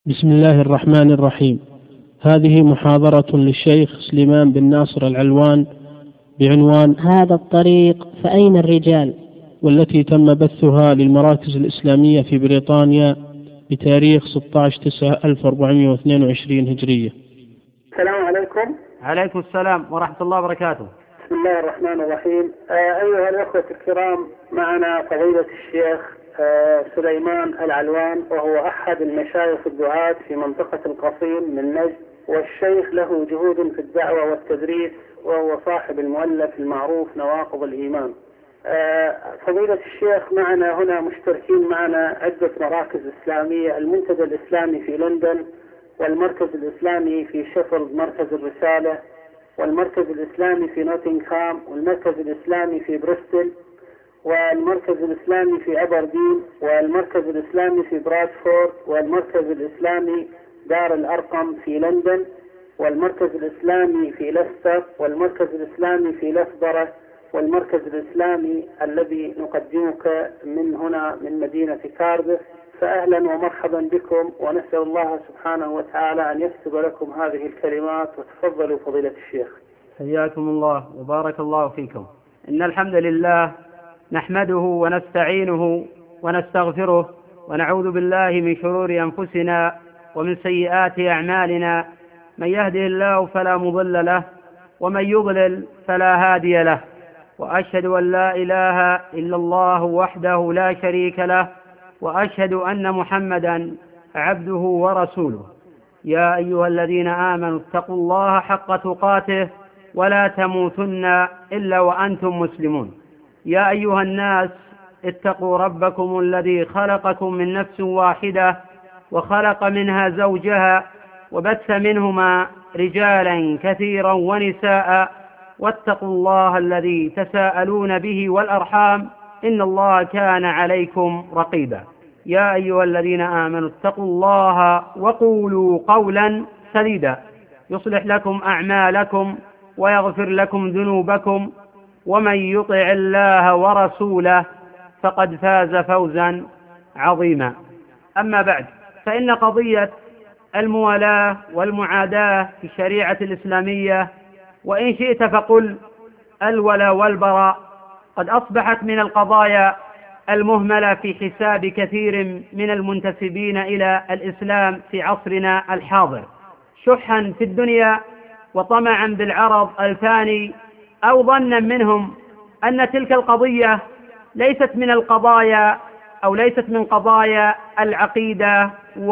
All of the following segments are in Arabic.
بسم الله الرحمن الرحيم. هذه محاضرة للشيخ سليمان بن ناصر العلوان بعنوان هذا الطريق فأين الرجال، والتي تم بثها للمراكز الإسلامية في بريطانيا بتاريخ 16/9/1422 هجرية. السلام عليكم. عليكم السلام ورحمة الله وبركاته. بسم الله الرحمن الرحيم. أيها الأخوة الكرام، معنا فضيلة الشيخ سليمان العلوان، وهو أحد المشايخ الدعاة في منطقة القصيم من نجد، والشيخ له جهود في الدعوة والتدريس، وهو صاحب المؤلف المعروف نواقض الإيمان. فضيلة الشيخ معنا هنا مشتركين معنا عدة مراكز إسلامية: المنتدى الإسلامي في لندن، والمركز الإسلامي في شيفيلد مركز الرسالة، والمركز الإسلامي في نوتنغهام، والمركز الإسلامي في بريستول، والمركز الإسلامي في أبردين، والمركز الإسلامي في برادفورد، والمركز الإسلامي دار الأرقم في لندن، والمركز الإسلامي في ليستر، والمركز الإسلامي في لفبرة، والمركز الإسلامي الذي نقدمك من هنا من مدينة كارديف. فأهلا ومرحبا بكم، ونسأل الله سبحانه وتعالى أن يكتب لكم هذه الكلمات. وتفضلوا فضيلة الشيخ. حياكم الله وبارك الله فيكم. إن الحمد لله نحمده ونستعينه ونستغفره، ونعوذ بالله من شرور أنفسنا ومن سيئات أعمالنا. من يهده الله فلا مضل له، ومن يضلل فلا هادي له، وأشهد أن لا إله إلا الله وحده لا شريك له، وأشهد أن محمدا عبده ورسوله. يا أيها الذين آمنوا اتقوا الله حق تقاته ولا تموتن إلا وأنتم مسلمون. يا أيها الناس اتقوا ربكم الذي خلقكم من نفس واحدة، وخلق منها زوجها، وبث منهما رجالا كثيرا ونساء، واتقوا الله الذي تساءلون به والأرحام، إن الله كان عليكم رقيبا. يا أيها الذين آمنوا اتقوا الله وقولوا قولا سديدا يصلح لكم أعمالكم ويغفر لكم ذنوبكم، ومن يطع الله ورسوله فقد فاز فوزا عظيما. أما بعد، فإن قضية الموالاة والمعاداة في الشريعة الإسلامية، وإن شئت فقل الولاء والبراء، قد أصبحت من القضايا المهملة في حساب كثير من المنتسبين إلى الإسلام في عصرنا الحاضر، شحا في الدنيا وطمعا بالعرض الفاني، أو ظنا منهم أن تلك القضية ليست من القضايا أو ليست من قضايا العقيدة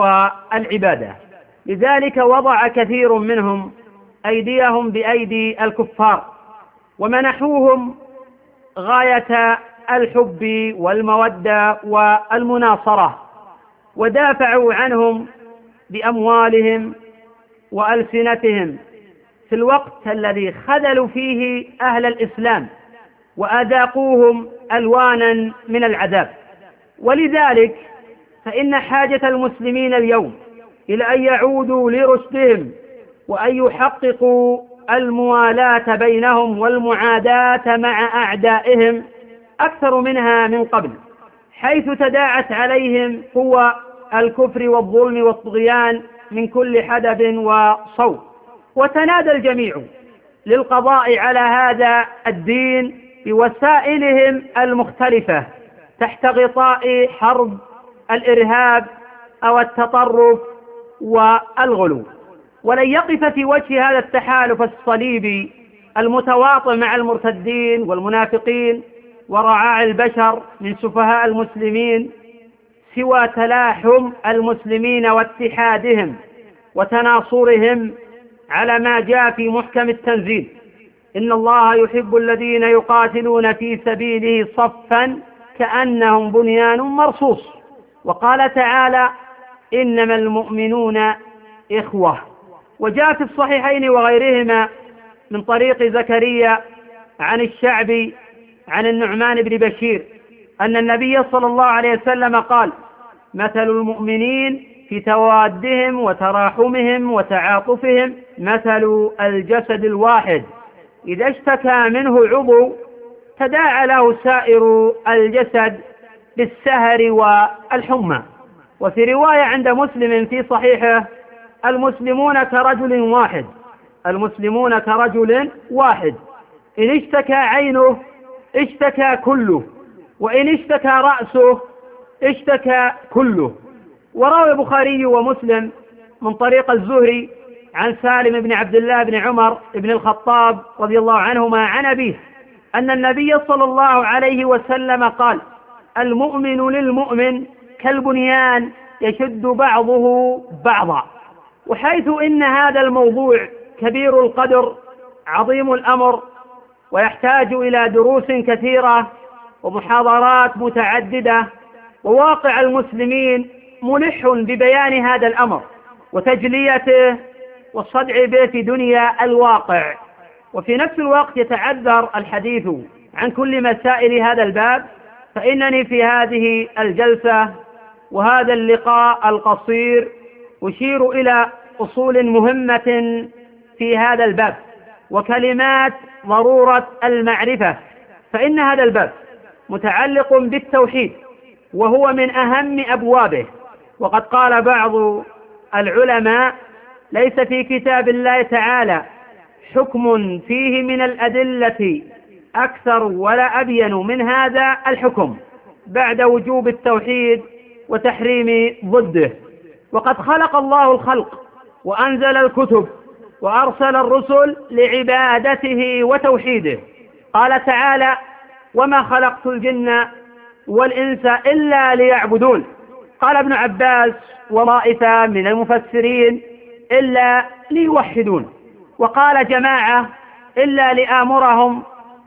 والعبادة. لذلك وضع كثير منهم أيديهم بأيدي الكفار، ومنحوهم غاية الحب والمودة والمناصرة، ودافعوا عنهم بأموالهم وألسنتهم في الوقت الذي خذلوا فيه أهل الإسلام وأذاقوهم ألوانا من العذاب. ولذلك فإن حاجة المسلمين اليوم إلى أن يعودوا لرشدهم، وأن يحققوا الموالاة بينهم والمعاداة مع أعدائهم أكثر منها من قبل، حيث تداعت عليهم قوى الكفر والظلم والطغيان من كل حدب وصوب، وتنادى الجميع للقضاء على هذا الدين بوسائلهم المختلفة تحت غطاء حرب الإرهاب أو التطرف والغلو. ولن يقف في وجه هذا التحالف الصليبي المتواطئ مع المرتدين والمنافقين ورعاع البشر من سفهاء المسلمين سوى تلاحم المسلمين واتحادهم وتناصرهم على ما جاء في محكم التنزيل: إن الله يحب الذين يقاتلون في سبيله صفا كأنهم بنيان مرصوص. وقال تعالى: إنما المؤمنون إخوة. وجاء في الصحيحين وغيرهما من طريق زكريا عن الشعبي عن النعمان بن بشير أن النبي صلى الله عليه وسلم قال: مثل المؤمنين في توادهم وتراحمهم وتعاطفهم مثل الجسد الواحد، إذا اشتكى منه عضو تداعى له سائر الجسد بالسهر والحمى. وفي رواية عند مسلم في صحيحه: المسلمون كرجل واحد، المسلمون كرجل واحد، إن اشتكى عينه اشتكى كله، وإن اشتكى رأسه اشتكى كله. وروى البخاري ومسلم من طريق الزهري عن سالم بن عبد الله بن عمر بن الخطاب رضي الله عنهما عن أبيه أن النبي صلى الله عليه وسلم قال: المؤمن للمؤمن كالبنيان يشد بعضه بعضا. وحيث إن هذا الموضوع كبير القدر عظيم الأمر ويحتاج إلى دروس كثيرة ومحاضرات متعددة، وواقع المسلمين ملح ببيان هذا الأمر وتجليته والصدع به في دنيا الواقع، وفي نفس الوقت يتعذر الحديث عن كل مسائل هذا الباب، فإنني في هذه الجلسة وهذا اللقاء القصير أشير إلى أصول مهمة في هذا الباب وكلمات ضرورة المعرفة، فإن هذا الباب متعلق بالتوحيد وهو من أهم أبوابه. وقد قال بعض العلماء: ليس في كتاب الله تعالى حكم فيه من الأدلة أكثر ولا أبين من هذا الحكم بعد وجوب التوحيد وتحريم ضده. وقد خلق الله الخلق وأنزل الكتب وأرسل الرسل لعبادته وتوحيده. قال تعالى: وما خلقت الجن والإنس إلا ليعبدون. قال ابن عباس وطائفة من المفسرين: إلا ليوحدون. وقال جماعة: إلا لآمرهم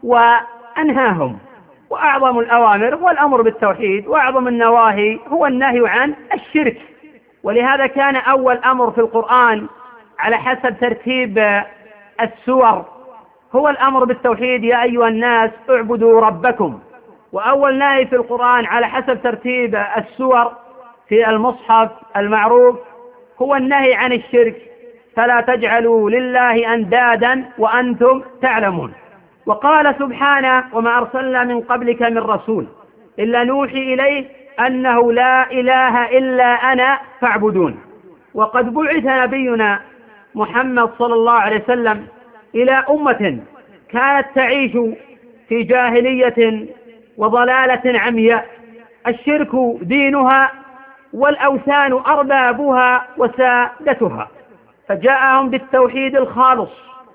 وأنهاهم. وأعظم الأوامر هو الأمر بالتوحيد، وأعظم النواهي هو النهي عن الشرك. ولهذا كان أول أمر في القرآن على حسب ترتيب السور هو الأمر بالتوحيد: يا أيها الناس اعبدوا ربكم. وأول نهي في القرآن على حسب ترتيب السور في المصحف المعروف هو النهي عن الشرك: فلا تجعلوا لله أندادا وأنتم تعلمون. وقال سبحانه: وما أرسلنا من قبلك من رسول إلا نوحي إليه أنه لا إله إلا أنا فاعبدون. وقد بعث نبينا محمد صلى الله عليه وسلم إلى أمة كانت تعيش في جاهلية وضلالة عمياء، الشرك دينها والأوثان أربابها وسادتها، فجاءهم بالتوحيد الخالص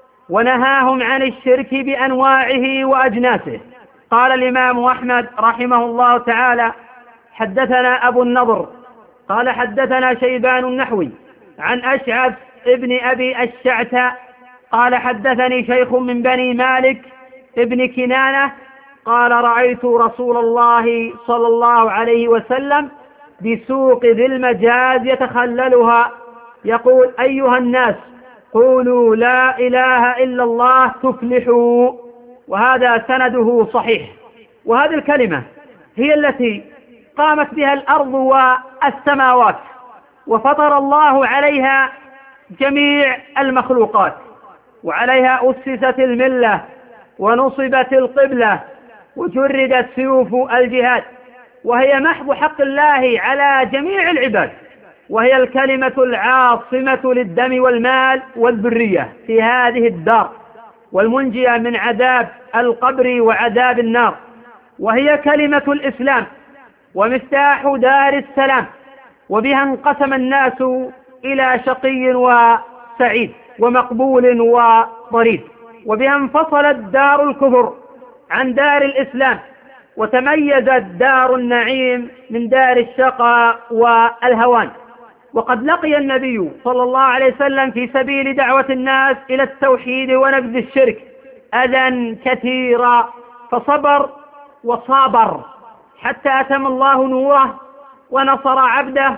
ونهاهم عن الشرك بأنواعه وأجناسه. قال الإمام أحمد رحمه الله تعالى: حدثنا أبو النضر قال حدثنا شيبان النحوي عن أشعث ابن أبي الشعث قال حدثني شيخ من بني مالك ابن كنانة قال: رأيت رسول الله صلى الله عليه وسلم بسوق ذي المجاز يتخللها يقول: أيها الناس قولوا لا إله إلا الله تفلحوا. وهذا سنده صحيح. وهذه الكلمة هي التي قامت بها الأرض والسماوات، وفطر الله عليها جميع المخلوقات، وعليها أسست الملة ونصبت القبلة وجردت سيوف الجهاد، وهي محض حق الله على جميع العباد، وهي الكلمة العاصمة للدم والمال والذرية في هذه الدار، والمنجية من عذاب القبر وعذاب النار، وهي كلمة الإسلام ومفتاح دار السلام، وبها انقسم الناس إلى شقي وسعيد ومقبول وضريد، وبها انفصلت دار الكفر عن دار الإسلام، وتميزت دار النعيم من دار الشقاء والهوان. وقد لقي النبي صلى الله عليه وسلم في سبيل دعوة الناس إلى التوحيد ونبذ الشرك أذى كثيرا، فصبر وصابر حتى أتم الله نوره ونصر عبده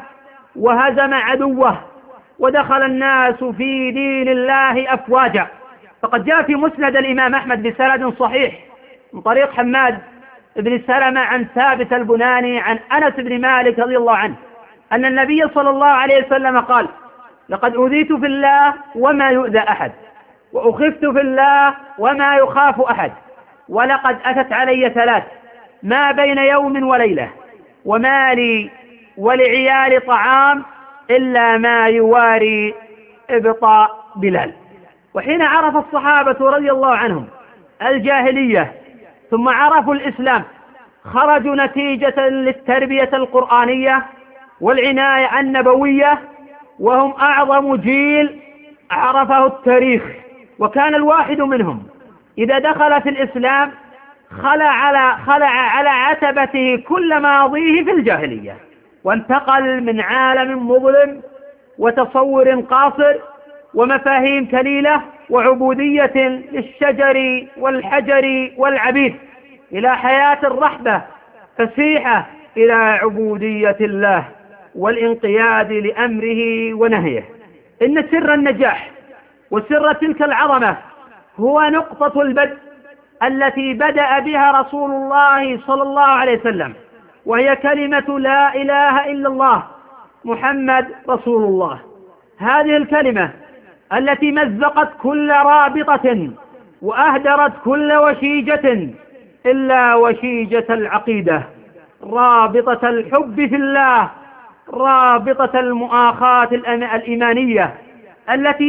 وهزم عدوه، ودخل الناس في دين الله أفواجا. فقد جاء في مسند الإمام أحمد بسند صحيح من طريق حماد بن سلمة عن ثابت البناني عن أنس بن مالك رضي الله عنه أن النبي صلى الله عليه وسلم قال: لقد أوذيت في الله وما يؤذى أحد، وأخفت في الله وما يخاف أحد، ولقد أتت علي ثلاث ما بين يوم وليلة وما لي ولعيال طعام إلا ما يواري إبطاء بلال. وحين عرف الصحابة رضي الله عنهم الجاهلية ثم عرفوا الإسلام خرجوا نتيجة للتربية القرآنية والعناية النبوية، وهم أعظم جيل عرفه التاريخ. وكان الواحد منهم إذا دخل في الإسلام خلع على عتبته كل ماضيه في الجاهلية، وانتقل من عالم مظلم وتصور قاصر ومفاهيم كليلة وعبودية للشجر والحجر والعبيد إلى حياة الرحبة فسيحة إلى عبودية الله والانقياد لأمره ونهيه. إن سر النجاح وسر تلك العظمة هو نقطة البدء التي بدأ بها رسول الله صلى الله عليه وسلم، وهي كلمة لا إله إلا الله محمد رسول الله. هذه الكلمة التي مزقت كل رابطة وأهدرت كل وشيجة إلا وشيجة العقيدة، رابطة الحب في الله، رابطة المؤاخاة الإيمانية التي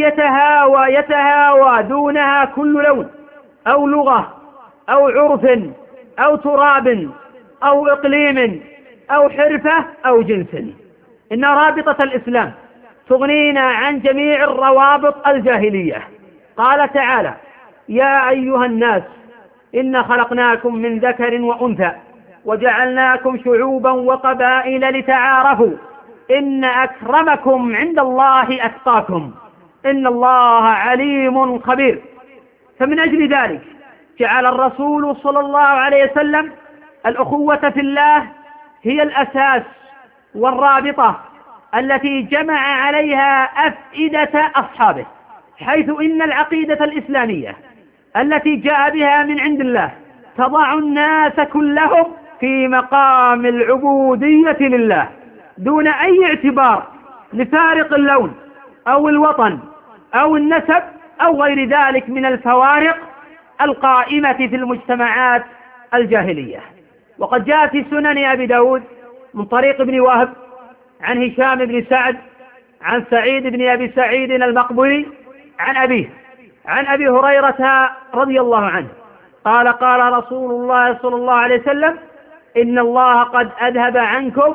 يتهاوى دونها كل لون أو لغة أو عرف أو تراب أو إقليم أو حرفة أو جنس. إن رابطة الإسلام تغنينا عن جميع الروابط الجاهلية. قال تعالى: يا أيها الناس إنا خلقناكم من ذكر وأنثى وجعلناكم شعوبا وقبائل لتعارفوا إن أكرمكم عند الله أتقاكم إن الله عليم خبير. فمن أجل ذلك جعل الرسول صلى الله عليه وسلم الأخوة في الله هي الأساس والرابطة التي جمع عليها أفئدة أصحابه، حيث إن العقيدة الإسلامية التي جاء بها من عند الله تضع الناس كلهم في مقام العبودية لله دون أي اعتبار لفارق اللون أو الوطن أو النسب أو غير ذلك من الفوارق القائمة في المجتمعات الجاهلية. وقد جاء في سنن أبي داود من طريق ابن وهب عن هشام بن سعد عن سعيد بن أبي سعيد المقبري عن أبيه عن أبي هريرة رضي الله عنه قال: قال رسول الله صلى الله عليه وسلم: إن الله قد أذهب عنكم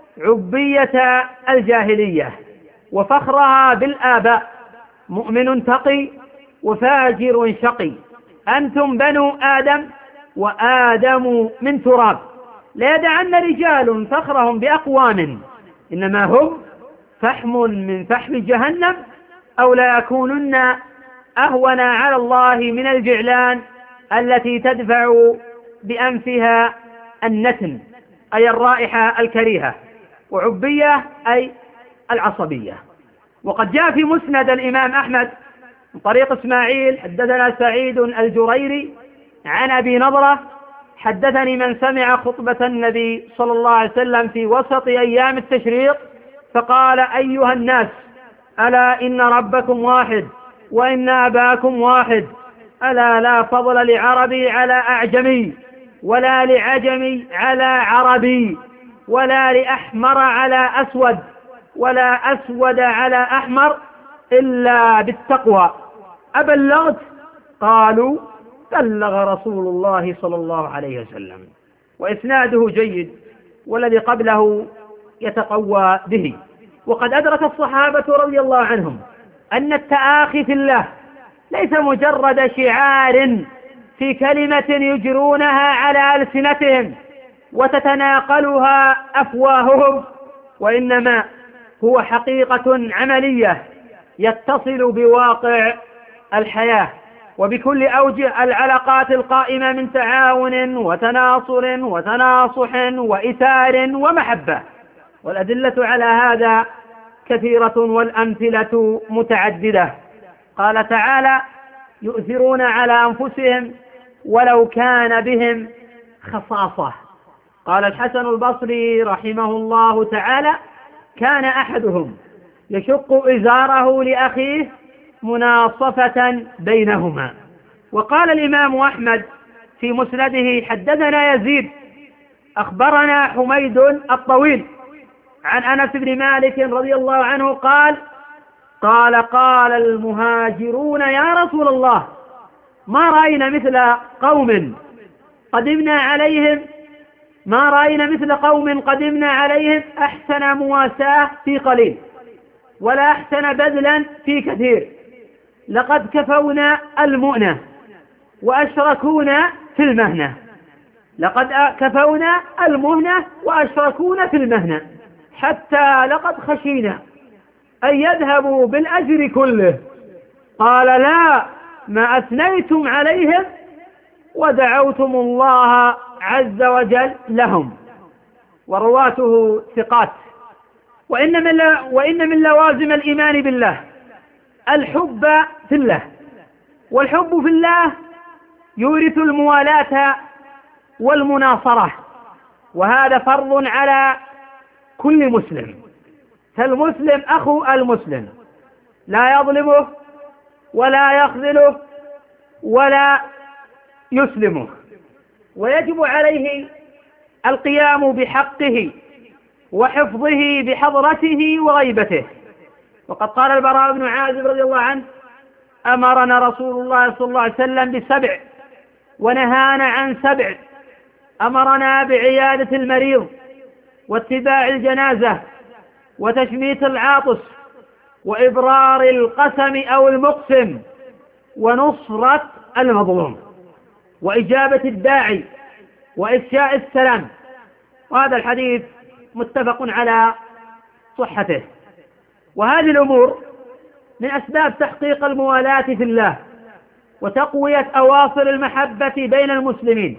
عبية الجاهلية وفخرها بالآباء، مؤمن تقي وفاجر شقي، أنتم بنو آدم وآدم من تراب، لا يدعن رجال فخرهم بأقوام إنما هم فحم من فحم جهنم، أو لا يكونن أهون على الله من الجعلان التي تدفع بأنفها النتن أي الرائحة الكريهة، وعبية أي العصبية. وقد جاء في مسند الإمام أحمد من طريق إسماعيل حدثنا سعيد الجريري عن أبي نضرة حدثني من سمع خطبة النبي صلى الله عليه وسلم في وسط أيام التشريق فقال: أيها الناس، ألا إن ربكم واحد وإن أباكم واحد، ألا لا فضل لعربي على أعجمي ولا لعجمي على عربي ولا لأحمر على أسود ولا أسود على أحمر إلا بالتقوى. أبلغت؟ قالوا: بلغ رسول الله صلى الله عليه وسلم. وإسناده جيد والذي قبله يتقوى به. وقد أدرك الصحابة رضي الله عنهم أن التآخي في الله ليس مجرد شعار في كلمة يجرونها على ألسنتهم وتتناقلها أفواههم، وإنما هو حقيقة عملية يتصل بواقع الحياة وبكل أوجه العلاقات القائمة من تعاون وتناصر وتناصح وإثار ومحبة. والأدلة على هذا كثيرة والأمثلة متعددة. قال تعالى: يؤثرون على أنفسهم ولو كان بهم خصاصة. قال الحسن البصري رحمه الله تعالى: كان أحدهم يشق إزاره لأخيه مناصفة بينهما. وقال الإمام أحمد في مسنده: حدثنا يزيد أخبرنا حميد الطويل عن أنس بن مالك رضي الله عنه قال المهاجرون يا رسول الله ما رأينا مثل قوم قدمنا عليهم أحسن مواساة في قليل ولا أحسن بذلا في كثير، لقد كفونا المؤنة وأشركونا في المهنة حتى لقد خشينا أن يذهبوا بالأجر كله. قال لا، ما أثنيتم عليهم ودعوتم الله عز وجل لهم. ورواته ثقات. وإن من لوازم الإيمان بالله الحب في الله، والحب في الله يورث الموالاة والمناصرة، وهذا فرض على كل مسلم، فالمسلم أخو المسلم لا يظلمه ولا يخذله ولا يسلمه، ويجب عليه القيام بحقه وحفظه بحضرته وغيبته. وقد قال البراء بن عازب رضي الله عنه أمرنا رسول الله صلى الله عليه وسلم ب7 ونهانا عن 7: أمرنا بعيادة المريض واتباع الجنازة وتشميت العاطس وإبرار القسم أو المقسم ونصرة المظلوم وإجابة الداعي وإفشاء السلام. وهذا الحديث متفق على صحته. وهذه الأمور من أسباب تحقيق الموالاة في الله وتقوية أواصر المحبة بين المسلمين،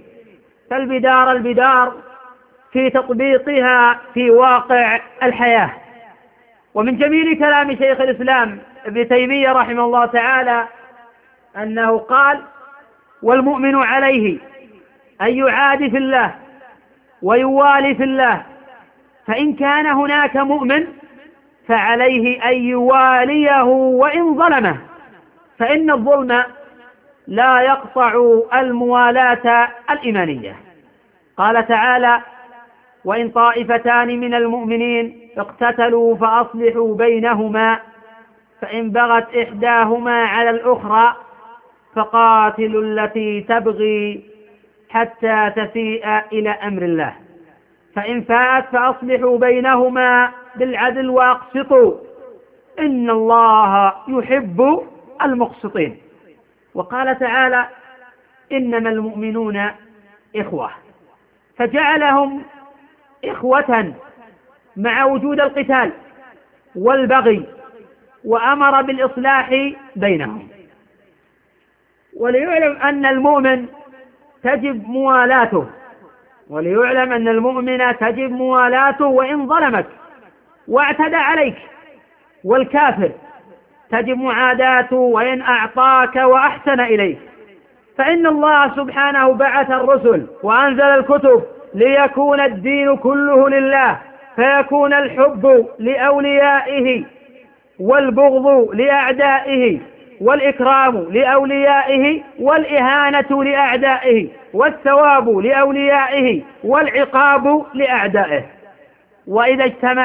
فالبدار في تطبيقها في واقع الحياة. ومن جميل كلام شيخ الإسلام ابن تيمية رحمه الله تعالى أنه قال: والمؤمن عليه أن يعادي في الله ويوالي في الله، فإن كان هناك مؤمن فعليه أن يواليه وإن ظلمه، فإن الظلم لا يقطع الموالاة الإيمانية. قال تعالى: وإن طائفتان من المؤمنين اقتتلوا فأصلحوا بينهما، فإن بغت إحداهما على الأخرى فقاتلوا التي تبغي حتى تفيء إلى أمر الله، فإن فاءت فأصلحوا بينهما بالعدل وأقسطوا إن الله يحب المقسطين. وقال تعالى: إنما المؤمنون إخوة، فجعلهم إخوة مع وجود القتال والبغي، وأمر بالإصلاح بينهم. وليعلم أن المؤمن تجب موالاته وإن ظلمك واعتدى عليك، والكافر تجب معاداته وإن أعطاك وأحسن إليك، فإن الله سبحانه بعث الرسل وأنزل الكتب ليكون الدين كله لله، فيكون الحب لأوليائه والبغض لأعدائه، والإكرام لأوليائه والإهانة لأعدائه، والثواب لأوليائه والعقاب لأعدائه. وإذا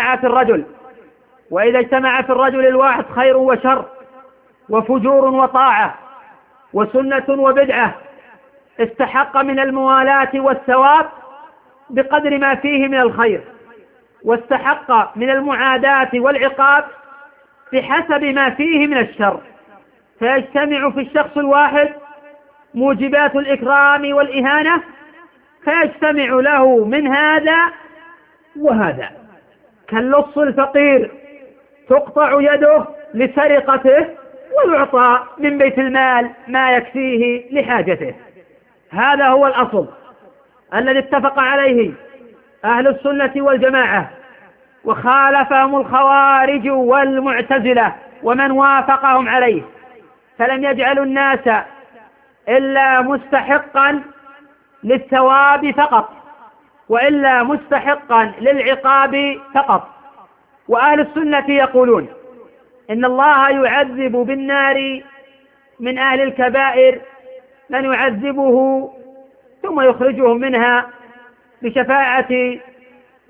اجتمع في الرجل الواحد خير وشر وفجور وطاعة وسنة وبدعة، استحق من الموالاة والثواب بقدر ما فيه من الخير، واستحق من المعاداة والعقاب بحسب ما فيه من الشر، فيجتمع في الشخص الواحد موجبات الإكرام والإهانة، فيجتمع له من هذا وهذا، كاللص الفقير تقطع يده لسرقته ويعطى من بيت المال ما يكفيه لحاجته. هذا هو الأصل الذي اتفق عليه أهل السنة والجماعة، وخالفهم الخوارج والمعتزلة ومن وافقهم عليه، فلم يجعلوا الناس إلا مستحقا للثواب فقط، وإلا مستحقا للعقاب فقط. وأهل السنة يقولون إن الله يعذب بالنار من أهل الكبائر من يعذبه ثم يخرجهم منها بشفاعة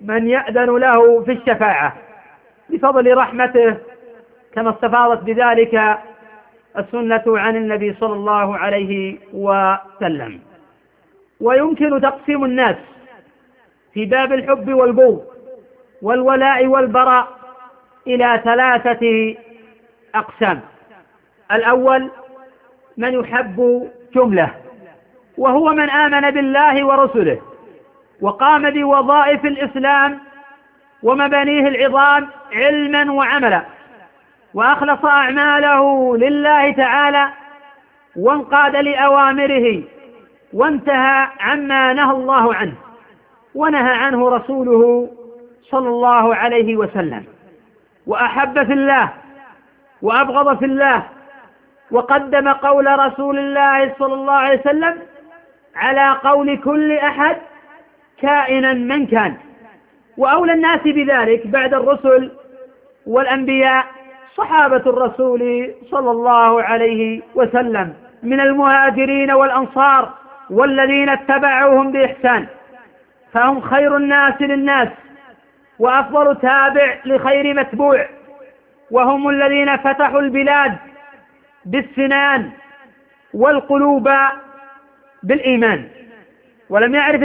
من يأذن له في الشفاعة بفضل رحمته، كما استفاضت بذلك السنة عن النبي صلى الله عليه وسلم. ويمكن تقسيم الناس في باب الحب والبغض والولاء والبراء إلى 3 أقسام. الأول من يحب جملة، وهو من آمن بالله ورسله وقام بوظائف الإسلام ومبانيه العظام علما وعملا، وأخلص أعماله لله تعالى وانقاد لأوامره وانتهى عما نهى الله عنه ونهى عنه رسوله صلى الله عليه وسلم، وأحب في الله وأبغض في الله، وقدم قول رسول الله صلى الله عليه وسلم على قول كل أحد كائنا من كان. وأولى الناس بذلك بعد الرسل والأنبياء صحابة الرسول صلى الله عليه وسلم من المهاجرين والأنصار والذين اتبعوهم بإحسان، فهم خير الناس للناس وأفضل تابع لخير متبوع، وهم الذين فتحوا البلاد بالسنان والقلوب بالإيمان. ولم يعرف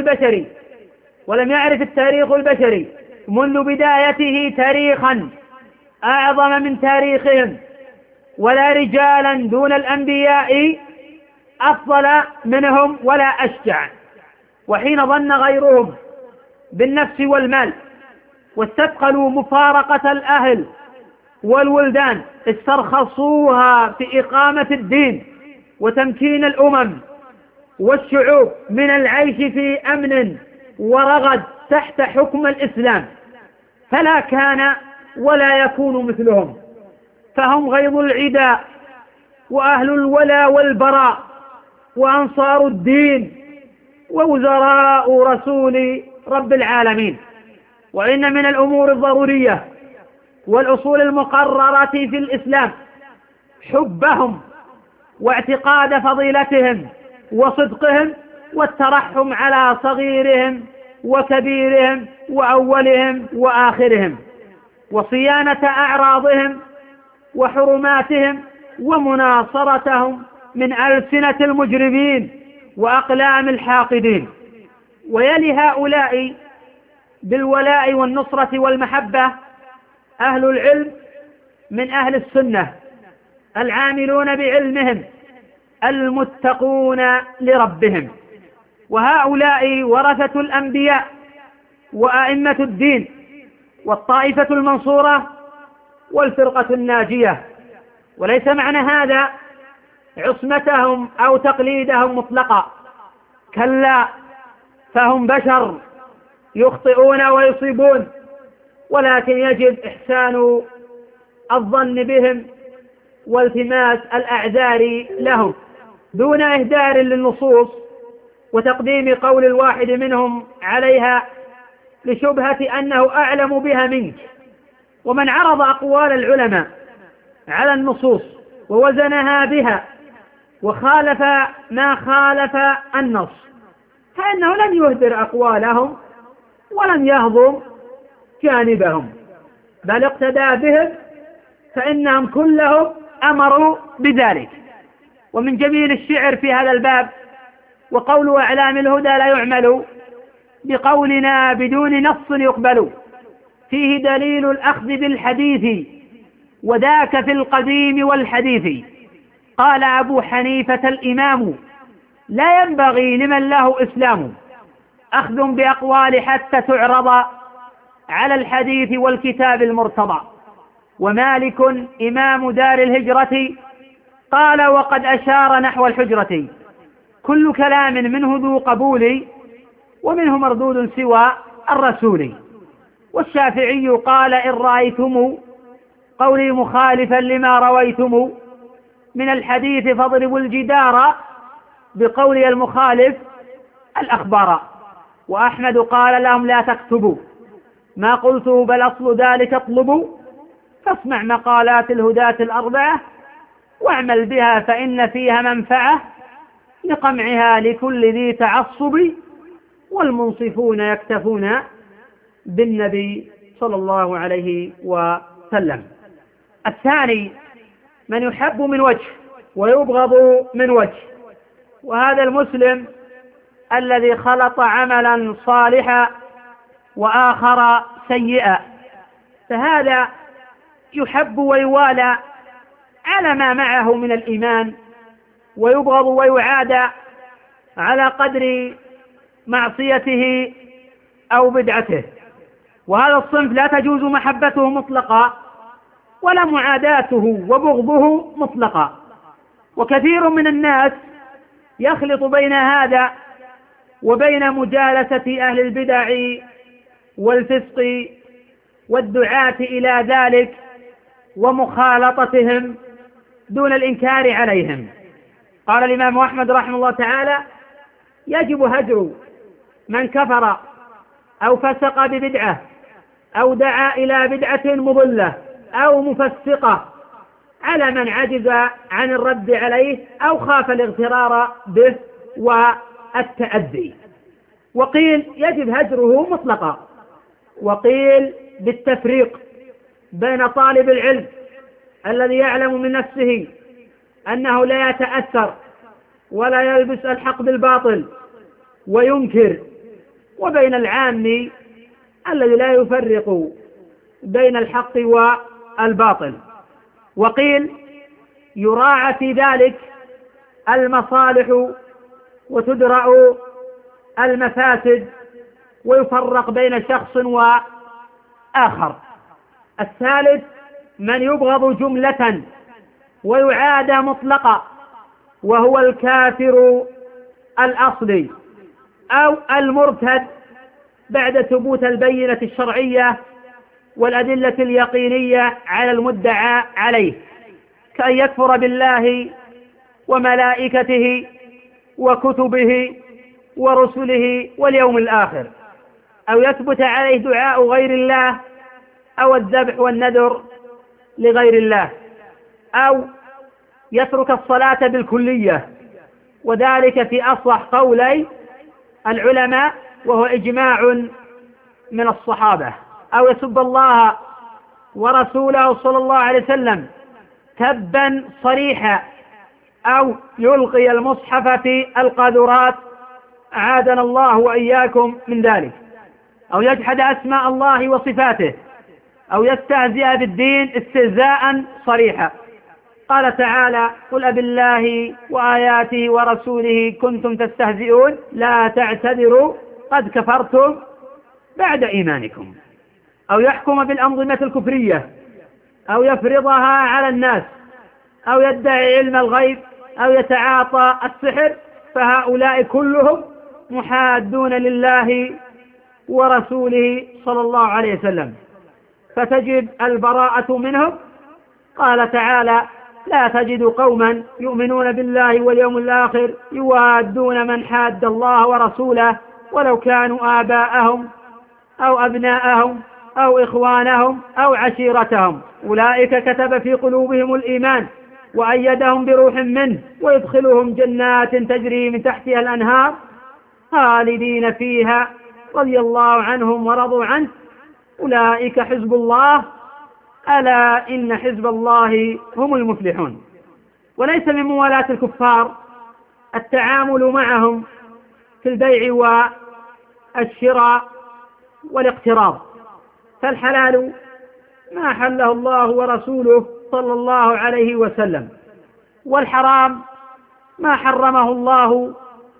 التاريخ البشري منذ بدايته تاريخا أعظم من تاريخهم، ولا رجالا دون الأنبياء أفضل منهم ولا أشجع. وحين ظن غيرهم بالنفس والمال واستثقلوا مفارقة الأهل والولدان استرخصوها في إقامة الدين وتمكين الأمم والشعوب من العيش في أمن ورغد تحت حكم الإسلام، فلا كان ولا يكون مثلهم، فهم غيظ العداء وأهل الولاء والبراء وأنصار الدين ووزراء رسول رب العالمين. وإن من الأمور الضرورية والأصول المقررة في الإسلام حبهم واعتقاد فضيلتهم وصدقهم والترحم على صغيرهم وكبيرهم وأولهم وآخرهم، وصيانة أعراضهم وحرماتهم ومناصرتهم من ألسنة المجرمين وأقلام الحاقدين. ويلي هؤلاء بالولاء والنصرة والمحبة أهل العلم من أهل السنة العاملون بعلمهم المتقون لربهم، وهؤلاء ورثة الأنبياء وأئمة الدين والطائفة المنصورة والفرقة الناجية. وليس معنى هذا عصمتهم أو تقليدهم مطلقا، كلا، فهم بشر يخطئون ويصيبون، ولكن يجب إحسان الظن بهم والتماس الأعذار لهم دون إهدار للنصوص وتقديم قول الواحد منهم عليها لشبهة أنه أعلم بها منك. ومن عرض أقوال العلماء على النصوص ووزنها بها وخالف ما خالف النص فإنه لم يهدر أقوالهم ولم يهضم جانبهم، بل اقتدى بهم، فإنهم كلهم أمروا بذلك. ومن جميل الشعر في هذا الباب وقول أعلام الهدى لا يعمل بقولنا بدون نص يقبل، فيه دليل الأخذ بالحديث وذاك في القديم والحديث. قال أبو حنيفة الإمام لا ينبغي لمن له إسلام أخذ بأقوال حتى تعرض على الحديث والكتاب المرتضى. ومالك إمام دار الهجرة قال وقد أشار نحو الحجرة كل كلام منه ذو قبول ومنه مردود سوى الرسول. والشافعي قال إن رأيتم قولي مخالفا لما رويتم من الحديث فاضربوا الجدار بقولي المخالف الأخبار. وأحمد قال لهم لا تكتبوا ما قلته بل أصل ذلك اطلبوا، فاسمع مقالات الهداة الأربعة واعمل بها فإن فيها منفعة لقمعها لكل ذي تعصب، والمنصفون يكتفون بالنبي صلى الله عليه وسلم. الثاني من يحب من وجه ويبغض من وجه، وهذا المسلم الذي خلط عملا صالحا وآخر سيئا، فهذا يحب ويوالى على ما معه من الإيمان، ويبغض ويعادى على قدر معصيته أو بدعته. وهذا الصنف لا تجوز محبته مطلقا ولا معاداته وبغضه مطلقا. وكثير من الناس يخلط بين هذا وبين مجالسة أهل البدع والفسق والدعاة إلى ذلك ومخالطتهم دون الإنكار عليهم. قال الإمام أحمد رحمه الله تعالى: يجب هجر من كفر أو فسق ببدعة أو دعا إلى بدعة مضلة أو مفسقة على من عجز عن الرد عليه أو خاف الاغترار به والتأذي. وقيل يجب هجره مطلقا، وقيل بالتفريق بين طالب العلم الذي يعلم من نفسه أنه لا يتأثر ولا يلبس الحق بالباطل وينكر، وبين العام الذي لا يفرق بين الحق والباطل. وقيل يراعى في ذلك المصالح وتدرأ المفاسد ويفرق بين شخص وآخر. الثالث من يبغض جملة ويعادى مطلقا، وهو الكافر الأصلي أو المرتد بعد ثبوت البينة الشرعية والأدلة اليقينية على المدعى عليه، كأن يكفر بالله وملائكته وكتبه ورسله واليوم الآخر، أو يثبت عليه دعاء غير الله أو الذبح والنذر لغير الله، أو يترك الصلاة بالكلية، وذلك في أصح قولي العلماء وهو إجماع من الصحابة، أو يسب الله ورسوله صلى الله عليه وسلم سبا صريحا، أو يلقي المصحف في القاذورات أعاذنا الله وإياكم من ذلك، أو يجحد أسماء الله وصفاته، أو يستهزئ بالدين استهزاء صريحا. قال تعالى: قل أبالله وآياته ورسوله كنتم تستهزئون لا تعتذروا قد كفرتم بعد إيمانكم. أو يحكم بالأنظمة الكفرية، أو يفرضها على الناس، أو يدعي علم الغيب، أو يتعاطى السحر، فهؤلاء كلهم محادون لله ورسوله صلى الله عليه وسلم، فتجب البراءة منهم. قال تعالى: لا تجد قوما يؤمنون بالله واليوم الآخر يوادون من حاد الله ورسوله ولو كانوا آباءهم أو أبناءهم أو إخوانهم أو عشيرتهم أولئك كتب في قلوبهم الإيمان وأيدهم بروح منه ويدخلهم جنات تجري من تحتها الأنهار خالدين فيها رضي الله عنهم ورضوا عنه أولئك حزب الله ألا إن حزب الله هم المفلحون. وليس من موالاة الكفار التعامل معهم في البيع والشراء والاقتراض، فالحلال ما حله الله ورسوله صلى الله عليه وسلم، والحرام ما حرمه الله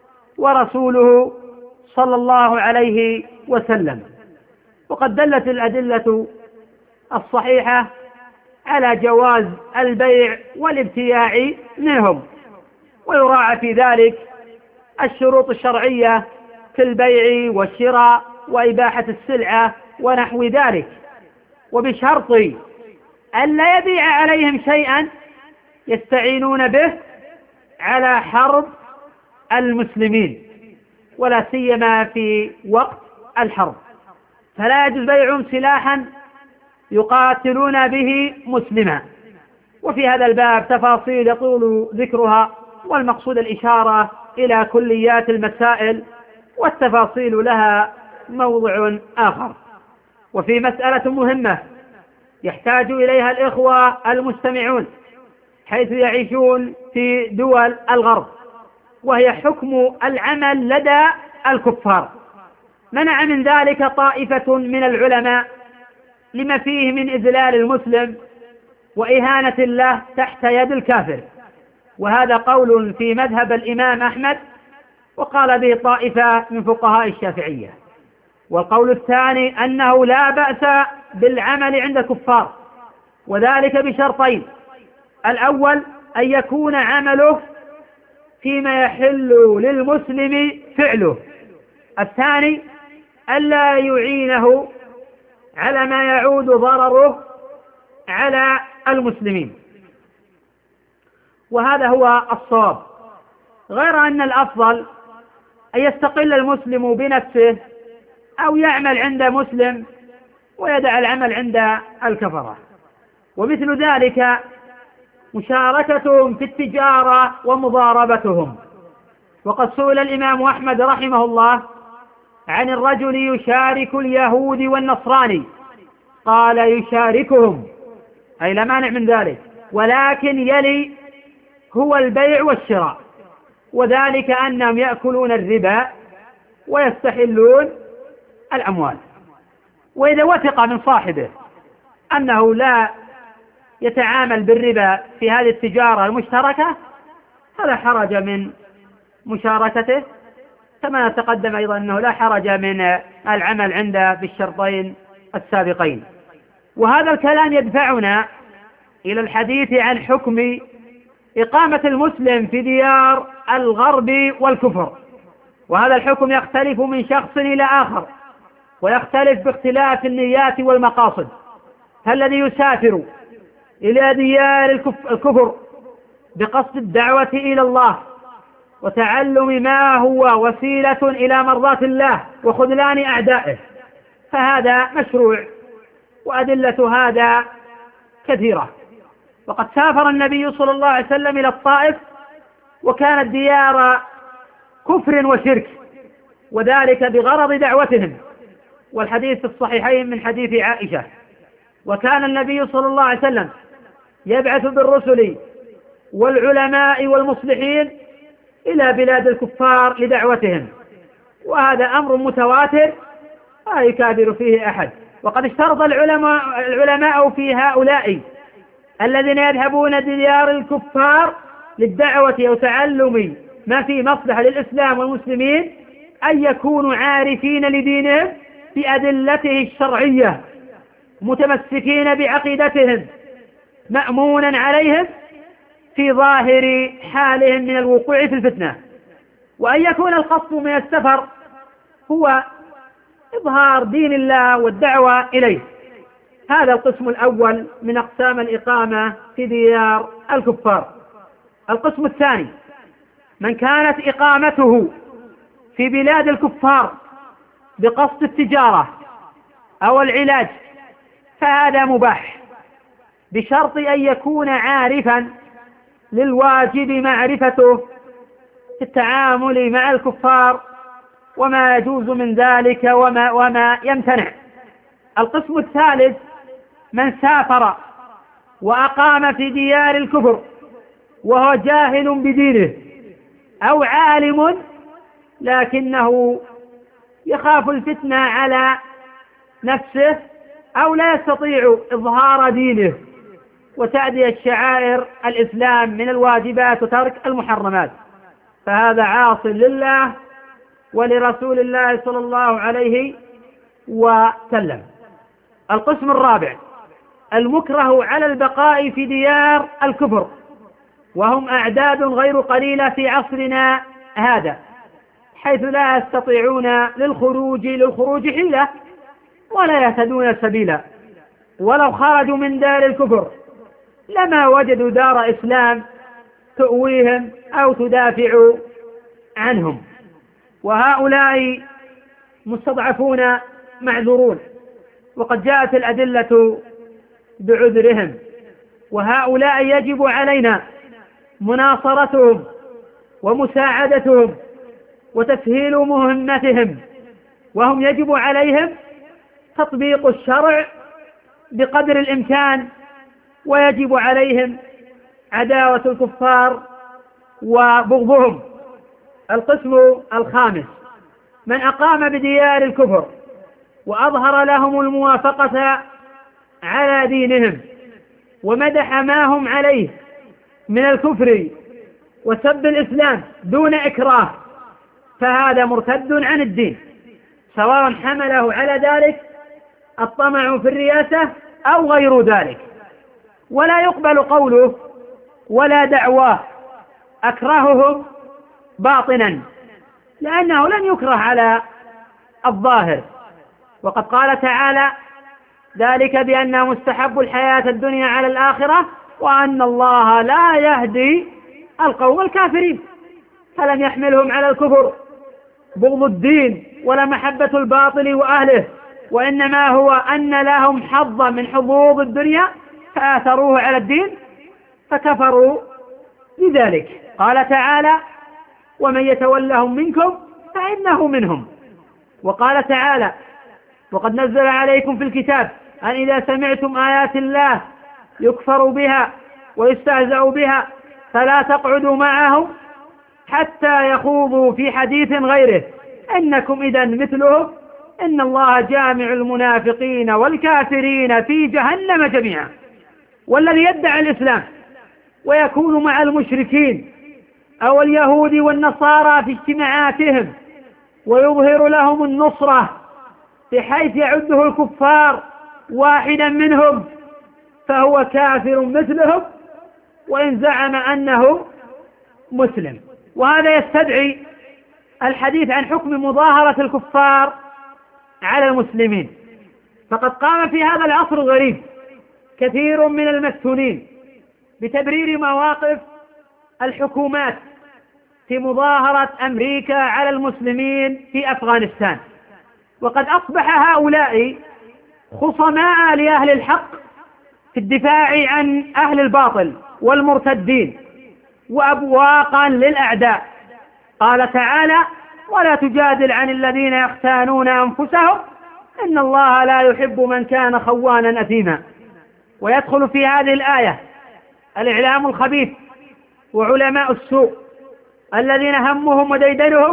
ورسوله صلى الله عليه وسلم. وقد دلت الأدلة الصحيحة على جواز البيع والابتياع منهم، ويراعى في ذلك الشروط الشرعية في البيع والشراء وإباحة السلعة ونحو ذلك، وبشرط أن لا يبيع عليهم شيئا يستعينون به على حرب المسلمين، ولا سيما في وقت الحرب، فلا يجوز بيعهم سلاحا يقاتلون به مسلما. وفي هذا الباب تفاصيل يطول ذكرها، والمقصود الإشارة إلى كليات المسائل، والتفاصيل لها موضع آخر. وفي مسألة مهمة يحتاج إليها الإخوة المستمعون حيث يعيشون في دول الغرب، وهي حكم العمل لدى الكفار. منع من ذلك طائفة من العلماء لما فيه من إذلال المسلم وإهانة له تحت يد الكافر، وهذا قول في مذهب الإمام أحمد، وقال به طائفة من فقهاء الشافعية. والقول الثاني أنه لا بأس بالعمل عند الكفار، وذلك بشرطين: الأول أن يكون عمله فيما يحل للمسلم فعله، الثاني ألا يعينه على ما يعود ضرره على المسلمين، وهذا هو الصواب. غير أن الأفضل أن يستقل المسلم بنفسه أو يعمل عند مسلم ويدع العمل عند الكفرة. ومثل ذلك مشاركتهم في التجارة ومضاربتهم. وقد سئل الإمام أحمد رحمه الله عن الرجل يشارك اليهود والنصراني، قال: يشاركهم، أي لا مانع من ذلك، ولكن يلي هو البيع والشراء، وذلك أنهم يأكلون الربا ويستحلون الأموال. وإذا وثق من صاحبه أنه لا يتعامل بالربا في هذه التجارة المشتركة فلا حرج من مشاركته، كما تقدم أيضا أنه لا حرج من العمل عنده بالشرطين السابقين. وهذا الكلام يدفعنا إلى الحديث عن حكم إقامة المسلم في ديار الغرب والكفر. وهذا الحكم يختلف من شخص إلى آخر، ويختلف باختلاف النيات والمقاصد. فالذي يسافر إلى ديار الكفر بقصد الدعوة إلى الله وتعلم ما هو وسيلة إلى مرضاة الله وخذلان أعدائه فهذا مشروع، وأدلة هذا كثيرة. وقد سافر النبي صلى الله عليه وسلم إلى الطائف وكانت ديار كفر وشرك، وذلك بغرض دعوتهم، والحديث في الصحيحين من حديث عائشة. وكان النبي صلى الله عليه وسلم يبعث بالرسل والعلماء والمصلحين إلى بلاد الكفار لدعوتهم، وهذا أمر متواتر لا يكابر فيه أحد. وقد اشترط العلماء في هؤلاء الذين يذهبون ديار الكفار للدعوة أو تعلم ما في مصلحة للإسلام والمسلمين أن يكونوا عارفين لدينهم بأدلته الشرعية، متمسكين بعقيدتهم، مأمونا عليهم في ظاهر حالهم من الوقوع في الفتنة، وأن يكون القصد من السفر هو إظهار دين الله والدعوة إليه. هذا القسم الأول من أقسام الإقامة في ديار الكفار. القسم الثاني: من كانت إقامته في بلاد الكفار بقصد التجارة أو العلاج فهذا مباح، بشرط أن يكون عارفا للواجب معرفته في التعامل مع الكفار وما يجوز من ذلك وما يمتنع. القسم الثالث: من سافر وأقام في ديار الكفر وهو جاهل بدينه أو عالم لكنه يخاف الفتنة على نفسه أو لا يستطيع إظهار دينه وتأدية شعائر الإسلام من الواجبات وترك المحرمات، فهذا عاص لله ولرسول الله صلى الله عليه وسلم. القسم الرابع: المكره على البقاء في ديار الكفر، وهم أعداد غير قليلة في عصرنا هذا، حيث لا يستطيعون للخروج حيلة ولا يهتدون سبيلا، ولو خرجوا من دار الكفر لما وجدوا دار إسلام تؤويهم أو تدافع عنهم، وهؤلاء مستضعفون معذورون، وقد جاءت الأدلة بعذرهم، وهؤلاء يجب علينا مناصرتهم ومساعدتهم وتسهيل مهمتهم، وهم يجب عليهم تطبيق الشرع بقدر الإمكان، ويجب عليهم عداوة الكفار وبغضهم. القسم الخامس: من أقام بديار الكفر وأظهر لهم الموافقة على دينهم ومدح ما هم عليه من الكفر وسب الإسلام دون إكراه، فهذا مرتد عن الدين، سواء حمله على ذلك الطمع في الرياسة أو غير ذلك. ولا يقبل قوله ولا دعواه أكرههم باطنا، لأنه لن يكره على الظاهر. وقد قال تعالى: ذلك بأنه مستحب الحياة الدنيا على الآخرة وأن الله لا يهدي القوم الكافرين. فلم يحملهم على الكفر بغض الدين ولا محبة الباطل وأهله، وإنما هو أن لهم حظا من حظوظ الدنيا فآثروه على الدين فكفروا بذلك. قال تعالى: ومن يتولهم منكم فإنه منهم. وقال تعالى: وقد نزل عليكم في الكتاب أن إذا سمعتم آيات الله يكفر بها ويستهزأ بها فلا تقعدوا معهم حتى يخوضوا في حديث غيره إنكم إذا مثلهم إن الله جامع المنافقين والكافرين في جهنم جميعا. والذي يدعي الإسلام ويكون مع المشركين أو اليهود والنصارى في اجتماعاتهم ويظهر لهم النصرة بحيث يعده الكفار واحدا منهم فهو كافر مثلهم وإن زعم أنه مسلم. وهذا يستدعي الحديث عن حكم مظاهرة الكفار على المسلمين. فقد قام في هذا العصر الغريب كثير من المفتونين بتبرير مواقف الحكومات في مظاهرة أمريكا على المسلمين في أفغانستان، وقد أصبح هؤلاء خصماء لأهل الحق في الدفاع عن أهل الباطل والمرتدين وأبواقا للأعداء. قال تعالى: ولا تجادل عن الذين يختانون أنفسهم إن الله لا يحب من كان خوانا أثيما. ويدخل في هذه الآية الإعلام الخبيث وعلماء السوء الذين همهم وديدنهم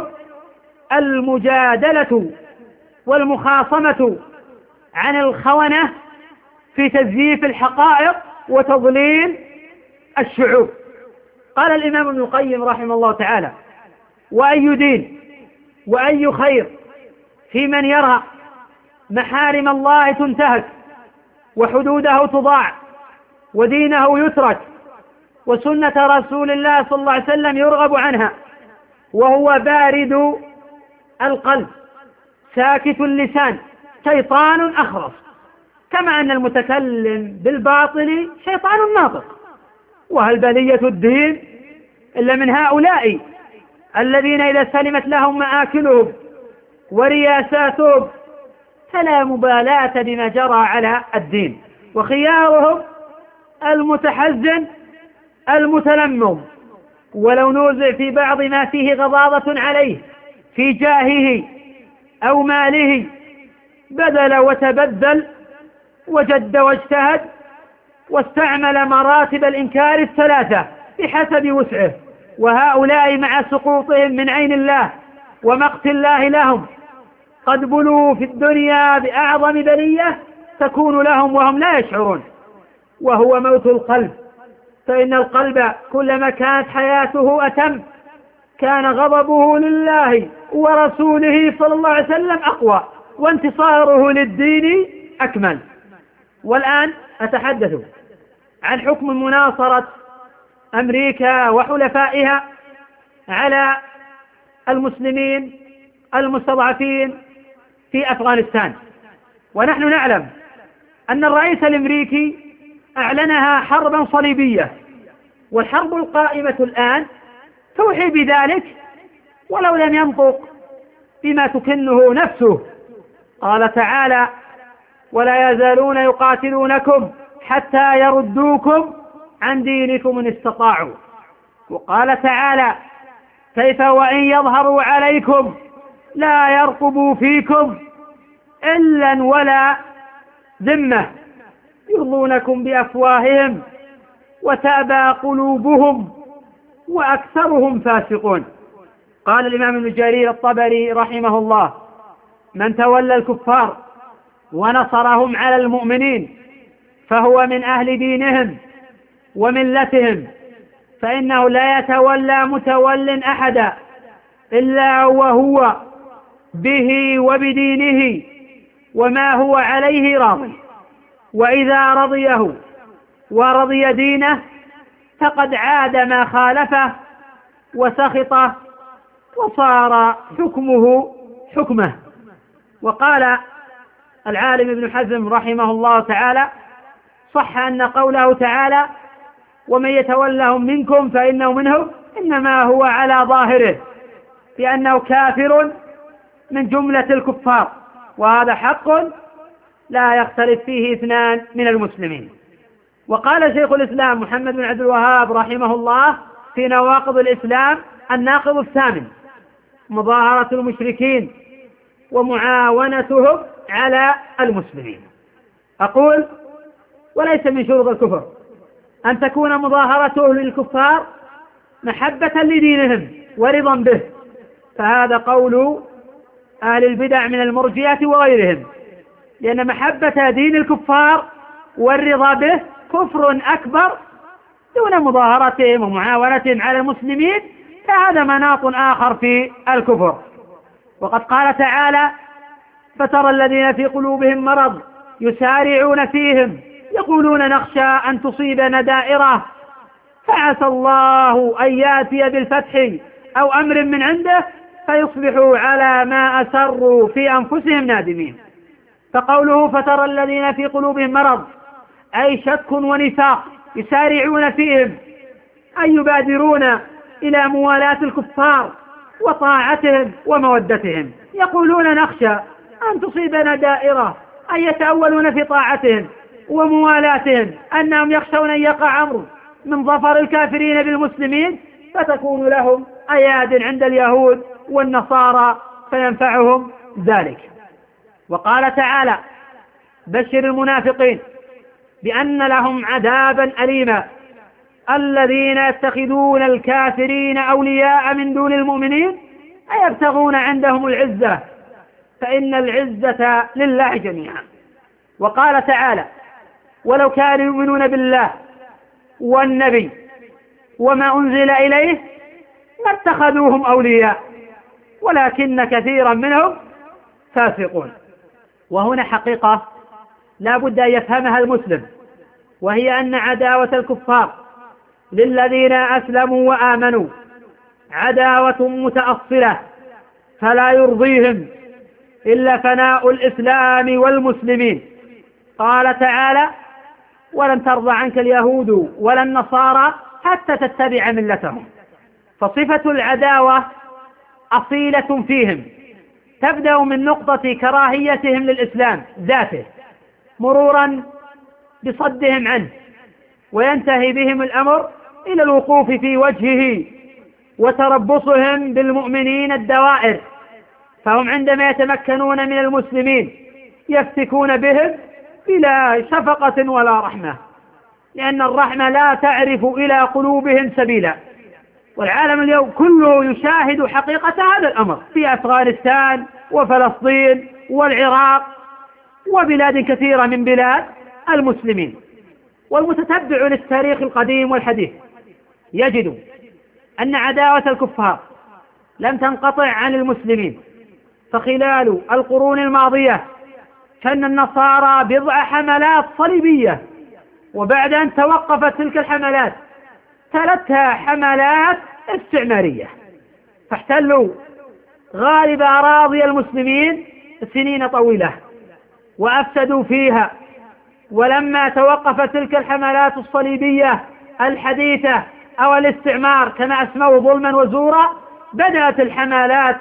المجادلة والمخاصمة عن الخونة في تزييف الحقائق وتضليل الشعوب. قال الإمام ابن القيم رحمه الله تعالى: وأي دين وأي خير في من يرى محارم الله تنتهك وحدوده تضاع ودينه يترك وسنة رسول الله صلى الله عليه وسلم يرغب عنها وهو بارد القلب ساكت اللسان شيطان أخرس، كما أن المتكلم بالباطل شيطان ناطق. وهل بلية الدين إلا من هؤلاء الذين إذا سلمت لهم مآكلهم ورياساتهم فلا مبالاة بما جرى على الدين، وخيارهم المتحزن المتلمذ ولو نوزع في بعض ما فيه غضاضة عليه في جاهه أو ماله بذل وتبذل وجد واجتهد واستعمل مراتب الإنكار الثلاثة بحسب وسعه. وهؤلاء مع سقوطهم من عين الله ومقت الله لهم قد بلوا في الدنيا بأعظم بلية تكون لهم وهم لا يشعرون، وهو موت القلب. فإن القلب كلما كانت حياته أتم كان غضبه لله ورسوله صلى الله عليه وسلم أقوى وانتصاره للدين أكمل. والآن أتحدث عن حكم مناصرة أمريكا وحلفائها على المسلمين المستضعفين في أفغانستان. ونحن نعلم أن الرئيس الأمريكي أعلنها حربا صليبية، والحرب القائمة الآن توحي بذلك ولو لم ينطق بما تكنه نفسه. قال تعالى: ولا يزالون يقاتلونكم حتى يردوكم عن دينكم إن استطاعوا. وقال تعالى: كيف وإن يظهروا عليكم لا يرقبوا فيكم إلا ولا ذمة، يرضونكم بأفواههم وتأبى قلوبهم وأكثرهم فاسقون. قال الإمام ابن جرير الطبري رحمه الله: من تولى الكفار ونصرهم على المؤمنين فهو من أهل دينهم وملتهم، فإنه لا يتولى متول أحدا إلا وهو به وبدينه وما هو عليه راضي، وإذا رضيه ورضي دينه فقد عاد ما خالفه وسخطه وصار حكمه حكمه. وقال العالم ابن حزم رحمه الله تعالى: صح أن قوله تعالى: ومن يتولهم منكم فإنه منهم، إنما هو على ظاهره، لأنه كافر من جملة الكفار، وهذا حق لا يختلف فيه اثنان من المسلمين. وقال شيخ الإسلام محمد بن عبد الوهاب رحمه الله في نواقض الإسلام الناقض الثامن: مظاهرة المشركين ومعاونتهم على المسلمين. أقول: وليس من شروط الكفر أن تكون مظاهرته للكفار محبة لدينهم ورضا به، فهذا قول أهل البدع من المرجئة وغيرهم، لأن محبة دين الكفار والرضا به كفر أكبر دون مظاهرتهم ومعاونتهم على المسلمين، فهذا مناط آخر في الكفر. وقد قال تعالى: فترى الذين في قلوبهم مرض يسارعون فيهم يقولون نخشى أن تصيبنا دائرة فعسى الله أن يأتي بالفتح أو أمر من عنده فيصبحوا على ما أسروا في أنفسهم نادمين. فقوله فترى الذين في قلوبهم مرض أي شك ونفاق يسارعون فيهم، أي يبادرون إلى موالاة الكفار وطاعتهم ومودتهم، يقولون نخشى أن تصيبنا دائرة، أي يتأولون في طاعتهم وموالاتهم أنهم يخشون أن يقع أمر من ظفر الكافرين بالمسلمين فتكون لهم أياد عند اليهود والنصارى فينفعهم ذلك. وقال تعالى: بشر المنافقين بأن لهم عذابا أليما الذين يتخذون الكافرين أولياء من دون المؤمنين أيبتغون عندهم العزة فإن العزة لله جميعا. وقال تعالى: ولو كانوا يؤمنون بالله والنبي وما أنزل إليه ما اتخذوهم أولياء ولكن كثيرا منهم فاسقون. وهنا حقيقة لا بد أن يفهمها المسلم، وهي أن عداوة الكفار للذين أسلموا وآمنوا عداوة متأصلة، فلا يرضيهم إلا فناء الإسلام والمسلمين. قال تعالى: ولن ترضى عنك اليهود ولا النصارى حتى تتبع ملتهم. فصفة العداوة أصيلة فيهم، تبدأ من نقطة كراهيتهم للإسلام ذاته مرورا بصدهم عنه، وينتهي بهم الأمر إلى الوقوف في وجهه وتربصهم بالمؤمنين الدوائر، فهم عندما يتمكنون من المسلمين يفتكون بهم بلا شفقة ولا رحمة، لأن الرحمة لا تعرف إلى قلوبهم سبيلا. والعالم اليوم كله يشاهد حقيقة هذا الأمر في أفغانستان وفلسطين والعراق وبلاد كثيرة من بلاد المسلمين. والمتتبع للتاريخ القديم والحديث يجد أن عداوة الكفار لم تنقطع عن المسلمين، فخلال القرون الماضية كان النصارى بضع حملات صليبية، وبعد أن توقفت تلك الحملات تلتها حملات استعمارية، فاحتلوا غالب أراضي المسلمين سنين طويلة وأفسدوا فيها. ولما توقفت تلك الحملات الصليبية الحديثة أو الاستعمار كما أسموه ظلما وزورا، بدأت الحملات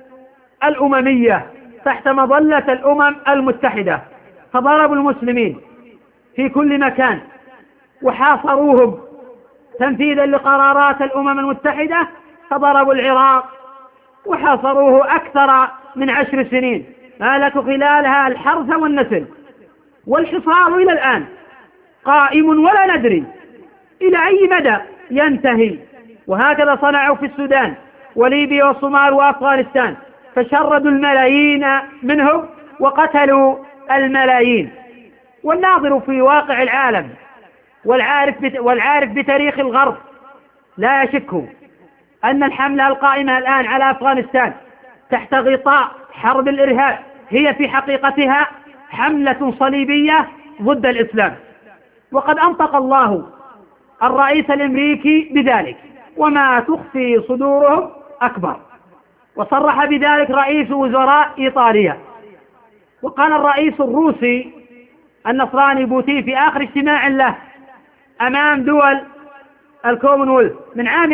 الأممية تحت مظلة الأمم المتحدة، فضربوا المسلمين في كل مكان وحاصروهم تنفيذا لقرارات الأمم المتحدة، فضربوا العراق وحاصروه أكثر من 10 سنين، مالك خلالها الحرث والنسل، والحصار إلى الآن قائم ولا ندري إلى أي مدى ينتهي. وهكذا صنعوا في السودان وليبيا والصومال وأفغانستان، فشردوا الملايين منهم وقتلوا الملايين. والناظر في واقع العالم والعارف بتاريخ الغرب لا يشك أن الحملة القائمة الآن على أفغانستان تحت غطاء حرب الإرهاب هي في حقيقتها حملة صليبية ضد الإسلام. وقد أنطق الله الرئيس الأمريكي بذلك، وما تخفي صدورهم أكبر. وصرح بذلك رئيس وزراء إيطاليا. وقال الرئيس الروسي النصراني بوتين في آخر اجتماع له أمام دول الكومنولث من عام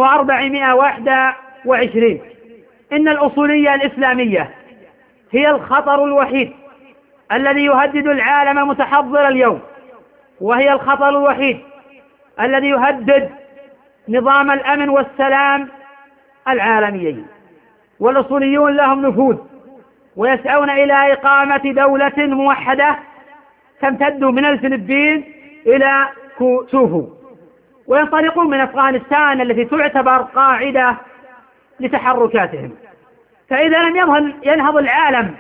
1421 إن الأصولية الإسلامية هي الخطر الوحيد الذي يهدد العالم متحضر اليوم، وهي الخطر الوحيد الذي يهدد نظام الأمن والسلام العالميين. والأصوليون لهم نفوذ ويسعون إلى إقامة دولة موحدة تمتد من الفلبين إلى كوسوفو، وينطلقون من أفغانستان التي تعتبر قاعدة لتحركاتهم. فإذا لم ينهض العالم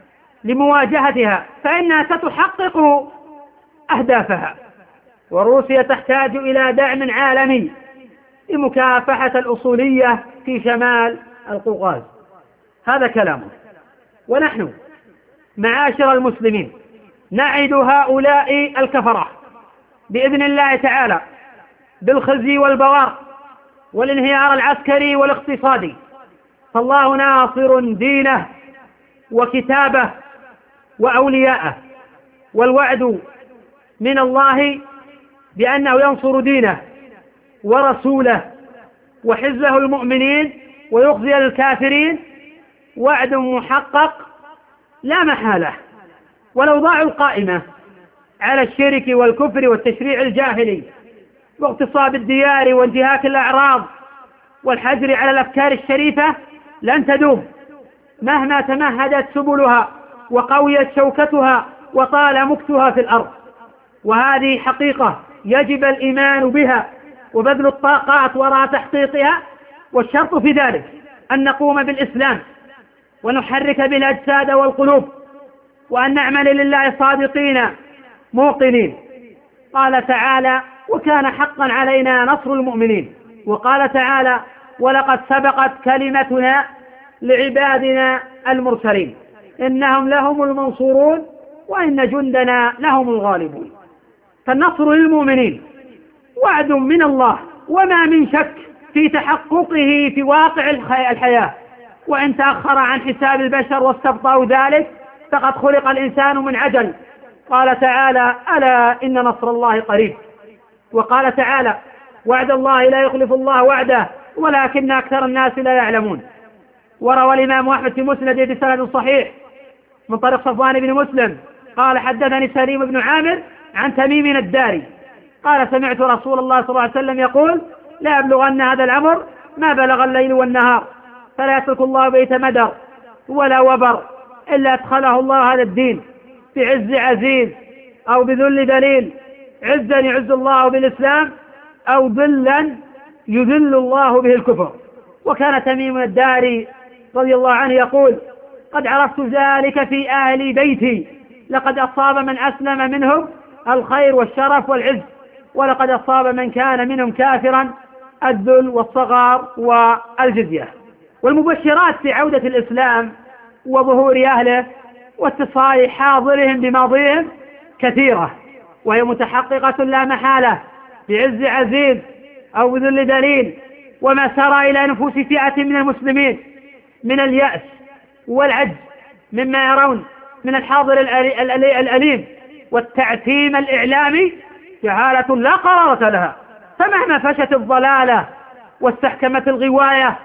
لمواجهتها فإنها ستحقق أهدافها. وروسيا تحتاج إلى دعم عالمي لمكافحة الأصولية في شمال القوقاز. هذا كلامه. ونحن معاشر المسلمين نعد هؤلاء الكفرة بإذن الله تعالى بالخزي والبوار والانهيار العسكري والاقتصادي، فالله ناصر دينه وكتابه وأولياءه، والوعد من الله بأنه ينصر دينه ورسوله وحزبه المؤمنين ويخزي الكافرين وعد محقق لا محالة. والأوضاع القائمة على الشرك والكفر والتشريع الجاهلي واغتصاب الديار وانتهاك الأعراض والحجر على الأفكار الشريفة لن تدوم مهما تمهدت سبلها وقويت شوكتها وطال مكتها في الأرض. وهذه حقيقة يجب الإيمان بها وبذل الطاقات وراء تحقيقها. والشرط في ذلك أن نقوم بالإسلام ونحرك بالأجساد والقلوب، وأن نعمل لله صادقين موقنين. قال تعالى: وكان حقا علينا نصر المؤمنين. وقال تعالى: ولقد سبقت كلمتنا لعبادنا المرسلين إنهم لهم المنصورون وإن جندنا لهم الغالبون. فالنصر للمؤمنين وعد من الله وما من شك في تحققه في واقع الحياة، وإن تأخر عن حساب البشر واستبطأوا ذلك فقد خلق الإنسان من عجل. قال تعالى: ألا إن نصر الله قريب. وقال تعالى: وعد الله لا يخلف الله وعده ولكن أكثر الناس لا يعلمون. وروى الإمام أحمد في مسنده بسند صحيح من طريق صفوان بن مسلم قال: حدثني سليم بن عامر عن تميم الداري قال: سمعت رسول الله صلى الله عليه وسلم يقول: لا يبلغن هذا الأمر ما بلغ الليل والنهار، فلا يترك الله بيت مدر ولا وبر إلا أدخله الله هذا الدين بعز عزيز أو بذل دليل، عزا يعز الله بالإسلام أو ذلا يذل الله به الكفر. وكان تميم الداري رضي الله عنه يقول: قد عرفت ذلك في أهل بيتي، لقد أصاب من أسلم منهم الخير والشرف والعز، ولقد أصاب من كان منهم كافرا الذل والصغار والجزية. والمبشرات في عودة الإسلام وظهور أهله واتصال حاضرهم بماضيهم كثيرة، وهي متحققة لا محالة بعز عزيز أو بذل دليل. وما سرى إلى نفوس فئة من المسلمين من اليأس والعجز مما يرون من الحاضر الأليم والتعتيم الإعلامي جهالة لا قرارة لها. فمهما فشت الضلالة واستحكمت الغواية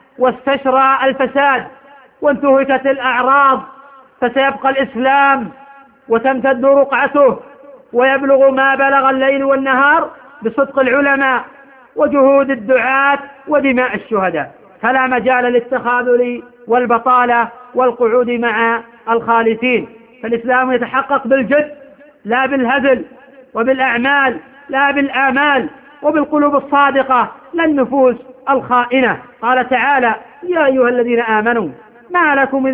واستشرى الفساد وانتهكت الأعراض فسيبقى الإسلام وتمتد رقعته ويبلغ ما بلغ الليل والنهار بصدق العلماء وجهود الدعاة ودماء الشهداء. فلا مجال للتخاذل والبطالة والقعود مع الخالصين. فالإسلام يتحقق بالجد لا بالهزل، وبالأعمال لا بالآمال، وبالقلوب الصادقة لا النفوس الخائنة. قال تعالى: يا أيها الذين آمنوا ما لكم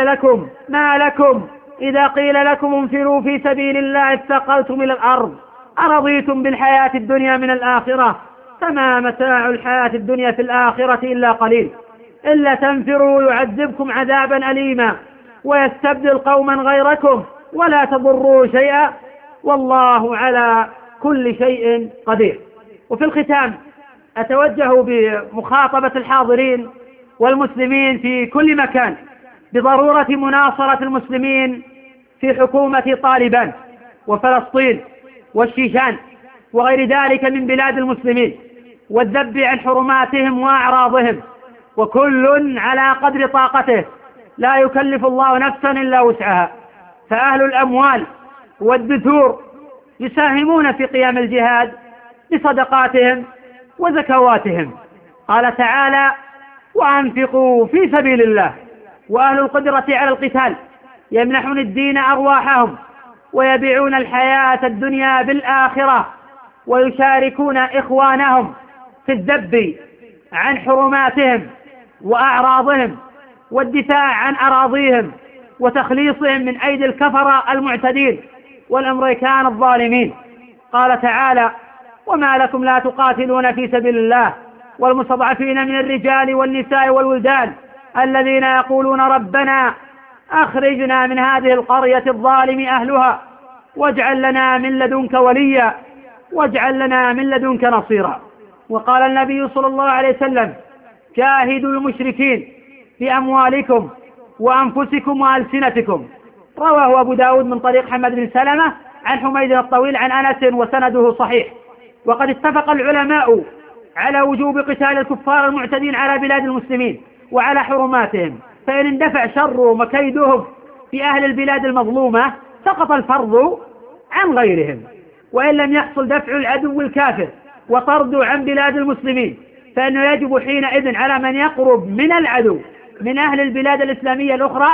إذا قيل لكم انفروا في سبيل الله اثقلتم إلى الأرض أرضيتم بالحياة الدنيا من الآخرة فما متاع الحياة الدنيا في الآخرة إلا قليل إلا تنفروا يعذبكم عذابا أليما ويستبدل قوما غيركم ولا تضروا شيئا والله على كل شيء قدير. وفي الختام أتوجه بمخاطبة الحاضرين والمسلمين في كل مكان بضرورة مناصرة المسلمين في حكومة طالبان وفلسطين والشيشان وغير ذلك من بلاد المسلمين، والذب عن حرماتهم وأعراضهم، وكل على قدر طاقته، لا يكلف الله نفسا إلا وسعها. فأهل الأموال والدثور يساهمون في قيام الجهاد بصدقاتهم وزكواتهم. قال تعالى: وأنفقوا في سبيل الله. وأهل القدرة على القتال يمنحون الدين أرواحهم ويبيعون الحياة الدنيا بالآخرة، ويشاركون إخوانهم في الذب عن حرماتهم وأعراضهم والدفاع عن أراضيهم وتخليصهم من أيدي الكفرة المعتدين والأمريكان الظالمين. قال تعالى: وما لكم لا تقاتلون في سبيل الله والمستضعفين من الرجال والنساء والولدان الذين يقولون ربنا أخرجنا من هذه القرية الظالم أهلها واجعل لنا من لدنك وليا واجعل لنا من لدنك نصيرا. وقال النبي صلى الله عليه وسلم: جاهدوا المشركين بأموالكم وأنفسكم وألسنتكم. رواه أبو داود من طريق حمد بن سلمة عن حميد الطويل عن أنس وسنده صحيح. وقد اتفق العلماء على وجوب قتال الكفار المعتدين على بلاد المسلمين وعلى حرماتهم، فإن اندفع شرهم وكيدهم في أهل البلاد المظلومة سقط الفرض عن غيرهم، وإن لم يحصل دفع العدو الكافر وطرده عن بلاد المسلمين فإنه يجب حينئذ على من يقرب من العدو من أهل البلاد الإسلامية الأخرى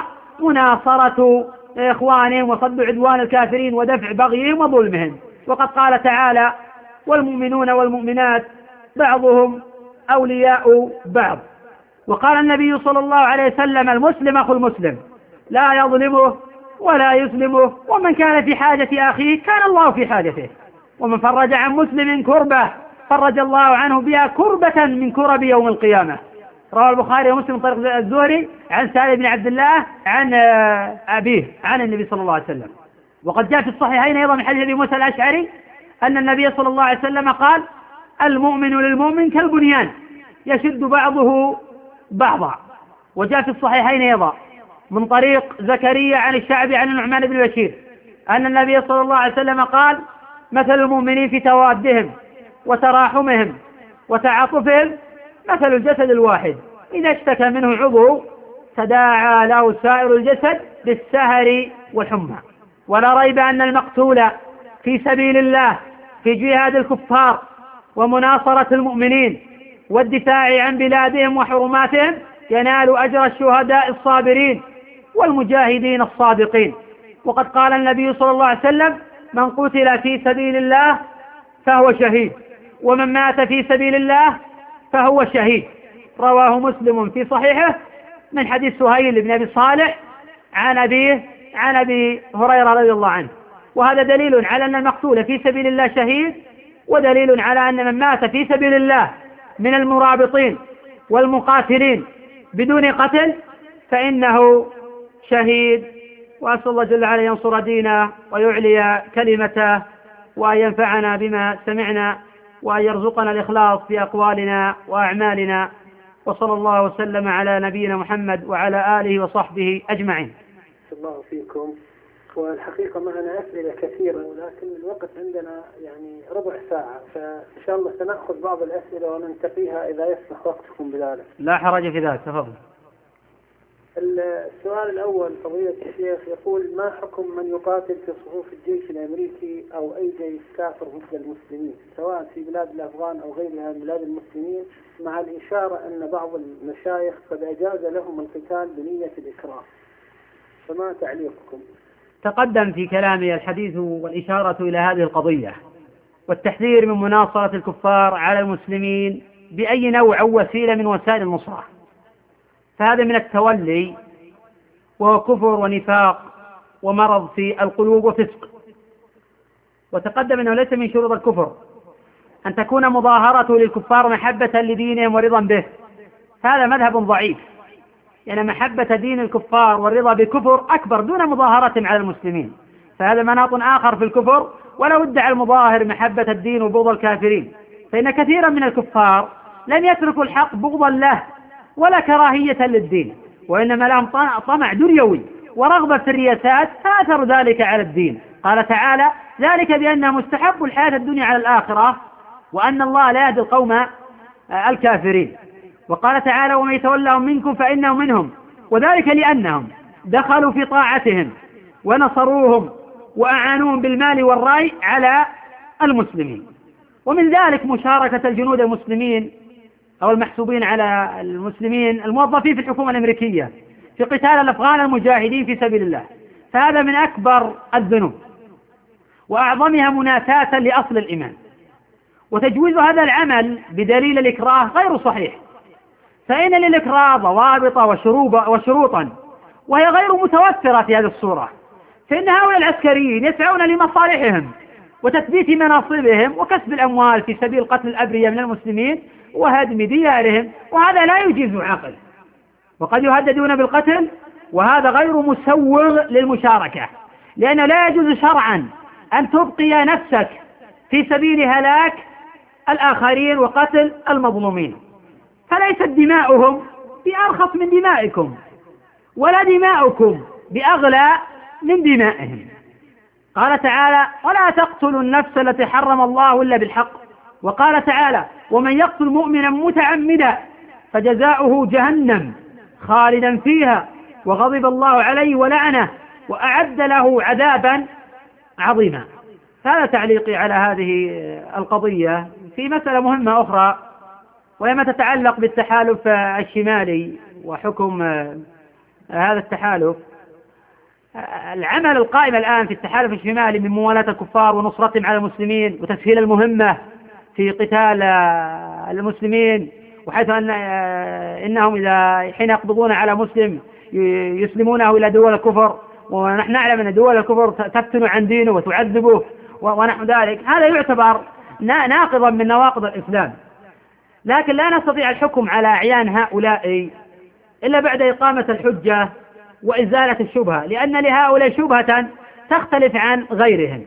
مناصرة إخوانهم وصد عدوان الكافرين ودفع بغيهم وظلمهم. وقد قال تعالى: والمؤمنون والمؤمنات بعضهم أولياء بعض. وقال النبي صلى الله عليه وسلم: المسلم أخو المسلم لا يظلمه ولا يسلمه، ومن كان في حاجة أخيه كان الله في حاجته، ومن فرج عن مسلم كربة فرج الله عنه بها كربة من كرب يوم القيامة. رواه البخاري ومسلم طريق الزهري عن سالم بن عبد الله عن أبيه عن النبي صلى الله عليه وسلم. وقد جاء في الصحيحين أيضا من حديث أبي موسى الأشعري أن النبي صلى الله عليه وسلم قال: المؤمن للمؤمن كالبنيان يشد بعضه بعضا. وجاء في الصحيحين أيضا من طريق زكريا عن الشعبي عن النعمان بن بشير أن النبي صلى الله عليه وسلم قال: مثل المؤمنين في توادهم وتراحمهم وتعاطفهم مثل الجسد الواحد إذا اشتكى منه عضو تداعى له سائر الجسد بالسهر والحمى. ولا ريب أن المقتول في سبيل الله في جهاد الكفار ومناصرة المؤمنين والدفاع عن بلادهم وحرماتهم ينال أجر الشهداء الصابرين والمجاهدين الصادقين. وقد قال النبي صلى الله عليه وسلم: من قتل في سبيل الله فهو شهيد، ومن مات في سبيل الله فهو شهيد. رواه مسلم في صحيحه من حديث سهيل بن أبي صالح عن أبيه عن أبي هريرة رضي الله عنه. وهذا دليل على أن المقتول في سبيل الله شهيد، ودليل على أن من مات في سبيل الله من المرابطين والمقاتلين بدون قتل فإنه شهيد. وأسأل الله جل وعلا ينصر دينه ويعلي كلمته وأن ينفعنا بما سمعنا وأن يرزقنا الإخلاص في أقوالنا وأعمالنا. وصلى الله وسلم على نبينا محمد وعلى آله وصحبه أجمعين. الله فيكم. والحقيقة معنا أسئلة كثيرة ولكن الوقت عندنا يعني ربع ساعة، فإن شاء الله سنأخذ بعض الأسئلة وننتقيها إذا يسمح وقتكم بذلك. لا حرج في ذلك، تفضل. السؤال الأول فضيلة الشيخ يقول: ما حكم من يقاتل في صفوف الجيش الأمريكي أو أي جيش كافر ضد المسلمين سواء في بلاد الأفغان أو غيرها من بلاد المسلمين، مع الإشارة أن بعض المشايخ قد أجاز لهم القتال بنية الإكراه؟ فما تعليقكم؟ تقدم في كلامي الحديث والإشارة إلى هذه القضية والتحذير من مناصرة الكفار على المسلمين بأي نوع أو وسيلة من وسائل النصرة، فهذا من التولي وهو كفر ونفاق ومرض في القلوب وفسق. وتقدم أنه ليس من شروط الكفر أن تكون مظاهرته للكفار محبة لدينهم ورضا به، هذا مذهب ضعيف، يعني محبة دين الكفار والرضا بكفر أكبر دون مظاهرة على المسلمين، فهذا مناط آخر في الكفر. ولو ادعى المظاهر محبة الدين وبغض الكافرين، فإن كثيرا من الكفار لم يتركوا الحق بغضا له ولا كراهية للدين، وإنما لهم طمع دنيوي ورغبة في الرياسات، فأثر ذلك على الدين. قال تعالى: ذلك بأنه مستحب الحياة الدنيا على الآخرة وأن الله لا يهدي القوم الكافرين. وقال تعالى: ومن يتولهم منكم فإنه منهم، وذلك لأنهم دخلوا في طاعتهم ونصروهم وأعانوهم بالمال والرأي على المسلمين. ومن ذلك مشاركة الجنود المسلمين أو المحسوبين على المسلمين الموظفين في الحكومة الأمريكية في قتال الأفغان المجاهدين في سبيل الله، فهذا من أكبر الذنوب وأعظمها منافاة لأصل الإيمان. وتجويز هذا العمل بدليل الإكراه غير صحيح، فإن للإكراه ضوابط وشروطا وهي غير متوفرة في هذه الصورة، فإن هؤلاء العسكريين يسعون لمصالحهم وتثبيت مناصبهم وكسب الأموال في سبيل قتل الأبرياء من المسلمين وهدم ديارهم، وهذا لا يجيز عقل، وقد يهددون بالقتل، وهذا غير مسوغ للمشاركة، لأنه لا يجوز شرعا أن تبقي نفسك في سبيل هلاك الآخرين وقتل المظلومين، فليست دماؤهم بأرخص من دمائكم ولا دماؤكم بأغلى من دمائهم. قال تعالى: ولا تقتلوا النفس التي حرم الله إلا بالحق. وقال تعالى: ومن يقتل مؤمنا متعمدا فجزاؤه جهنم خالدا فيها وغضب الله عليه ولعنه وأعد له عذابا عظيما. هذا تعليقي على هذه القضية. في مسألة مهمة أخرى وهي ما تتعلق بالتحالف الشمالي وحكم هذا التحالف. العمل القائم الآن في التحالف الشمالي من موالاة الكفار ونصرتهم على المسلمين وتسهيل المهمة في قتال المسلمين، وحيث إنهم إذا حين يقبضون على مسلم يسلمونه إلى دول الكفر، ونحن نعلم أن دول الكفر تفتن عن دينه وتعذبه ونحو ذلك، هذا يعتبر ناقضا من نواقض الإسلام. لكن لا نستطيع الحكم على أعيان هؤلاء إلا بعد إقامة الحجة وإزالة الشبهة، لأن لهؤلاء شبهة تختلف عن غيرهم،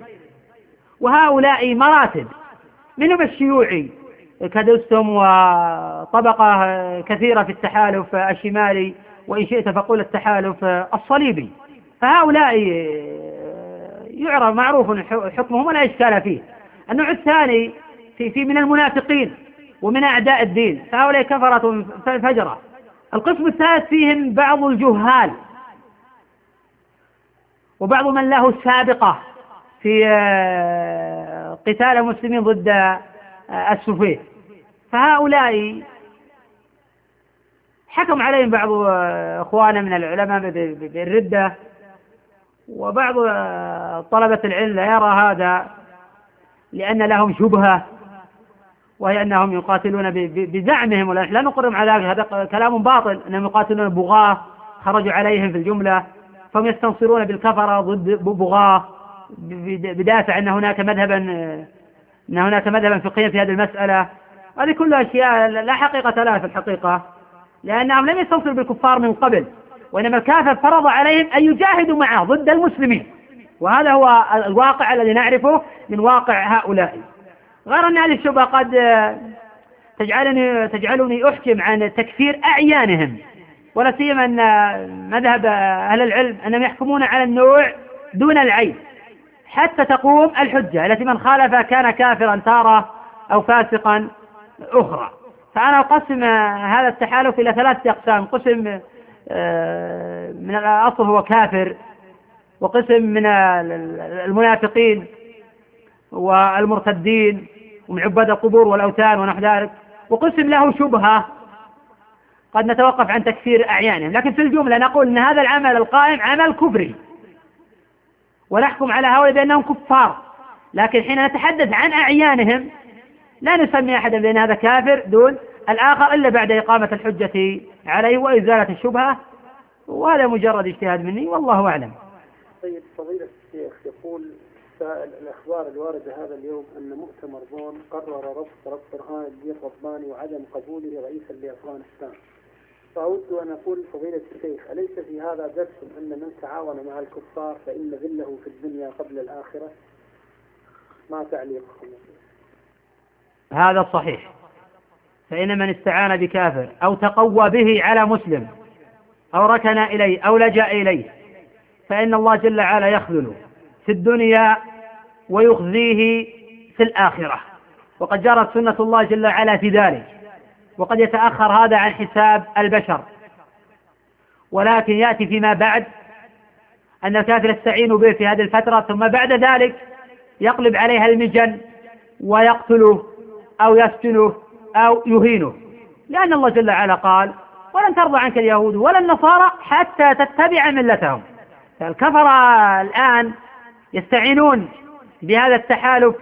وهؤلاء مراتب، منهم الشيوعي كدستم وطبقة كثيرة في التحالف الشمالي، وإن شئت فقول التحالف الصليبي، فهؤلاء يعرف معروف حكمهم ولا إشكال فيه. النوع الثاني في من المنافقين ومن أعداء الدين، فهؤلاء كفرة فجرة. القسم الثالث فيهم بعض الجهال وبعض من له سابقة في قتال المسلمين ضد السفيه، فهؤلاء حكم عليهم بعض أخوانا من العلماء بالردة، وبعض طلبة العلم لا يرى هذا لأن لهم شبهة، وهي أنهم يقاتلون بزعمهم، ولا نقرم على هذا كلام باطل، أنهم يقاتلون بغاة خرجوا عليهم في الجملة، فهم يستنصرون بالكفرة ضد بغاة بدافع أن هناك مذهبا فقهيا في هذه المسألة. هذه كلها أشياء لا حقيقة لها في الحقيقة، لأنهم لم يستنصروا بالكفار من قبل، وإنما الكافر فرض عليهم أن يجاهدوا معه ضد المسلمين، وهذا هو الواقع الذي نعرفه من واقع هؤلاء. غير أن هذه الشبهة قد تجعلني أحكم عن تكفير أعيانهم، ولا سيما أن مذهب أهل العلم أنهم يحكمون على النوع دون العين حتى تقوم الحجة، التي من خالف كان كافرا تارة أو فاسقا أخرى. فأنا أقسم هذا التحالف إلى 3 أقسام: قسم من الأصل هو كافر، وقسم من المنافقين والمرتدين ومن عباد القبور والأوثان ونحو ذلك، وقسم له شبهة قد نتوقف عن تكفير أعيانهم، لكن في الجملة نقول أن هذا العمل القائم عمل كفري ونحكم على هؤلاء بأنهم كفار. لكن حين نتحدث عن أعيانهم لا نسمي أحدا بأن هذا كافر دون الآخر إلا بعد إقامة الحجة عليه وإزالة الشبهة، وهذا مجرد اجتهاد مني والله أعلم. طيب فضيلة الشيخ، يقول سائل: الأخبار الواردة هذا اليوم أن مؤتمر بون قرر رفض برهان الدين الرباني وعدم قبوله رئيسا لأفغانستان، فأود أن أقول فضيلة الشيخ: أليس في هذا درس أن من تعاون مع الكفار فإن ذله في الدنيا قبل الآخرة؟ ما تعليقكم؟ هذا الصحيح، فإن من استعان بكافر أو تقوى به على مسلم أو ركن إليه أو لجأ إليه فإن الله جل وعلا يخذله في الدنيا ويخزيه في الآخرة، وقد جرت سنة الله جل وعلا في ذلك، وقد يتأخر هذا عن حساب البشر، ولكن يأتي فيما بعد أن الكافر يستعين به في هذه الفترة، ثم بعد ذلك يقلب عليها المجن ويقتله أو يسجنه أو يهينه، لأن الله جل وعلا قال: ولن ترضى عنك اليهود ولا النصارى حتى تتبع ملتهم. فالكفر الآن يستعينون بهذا التحالف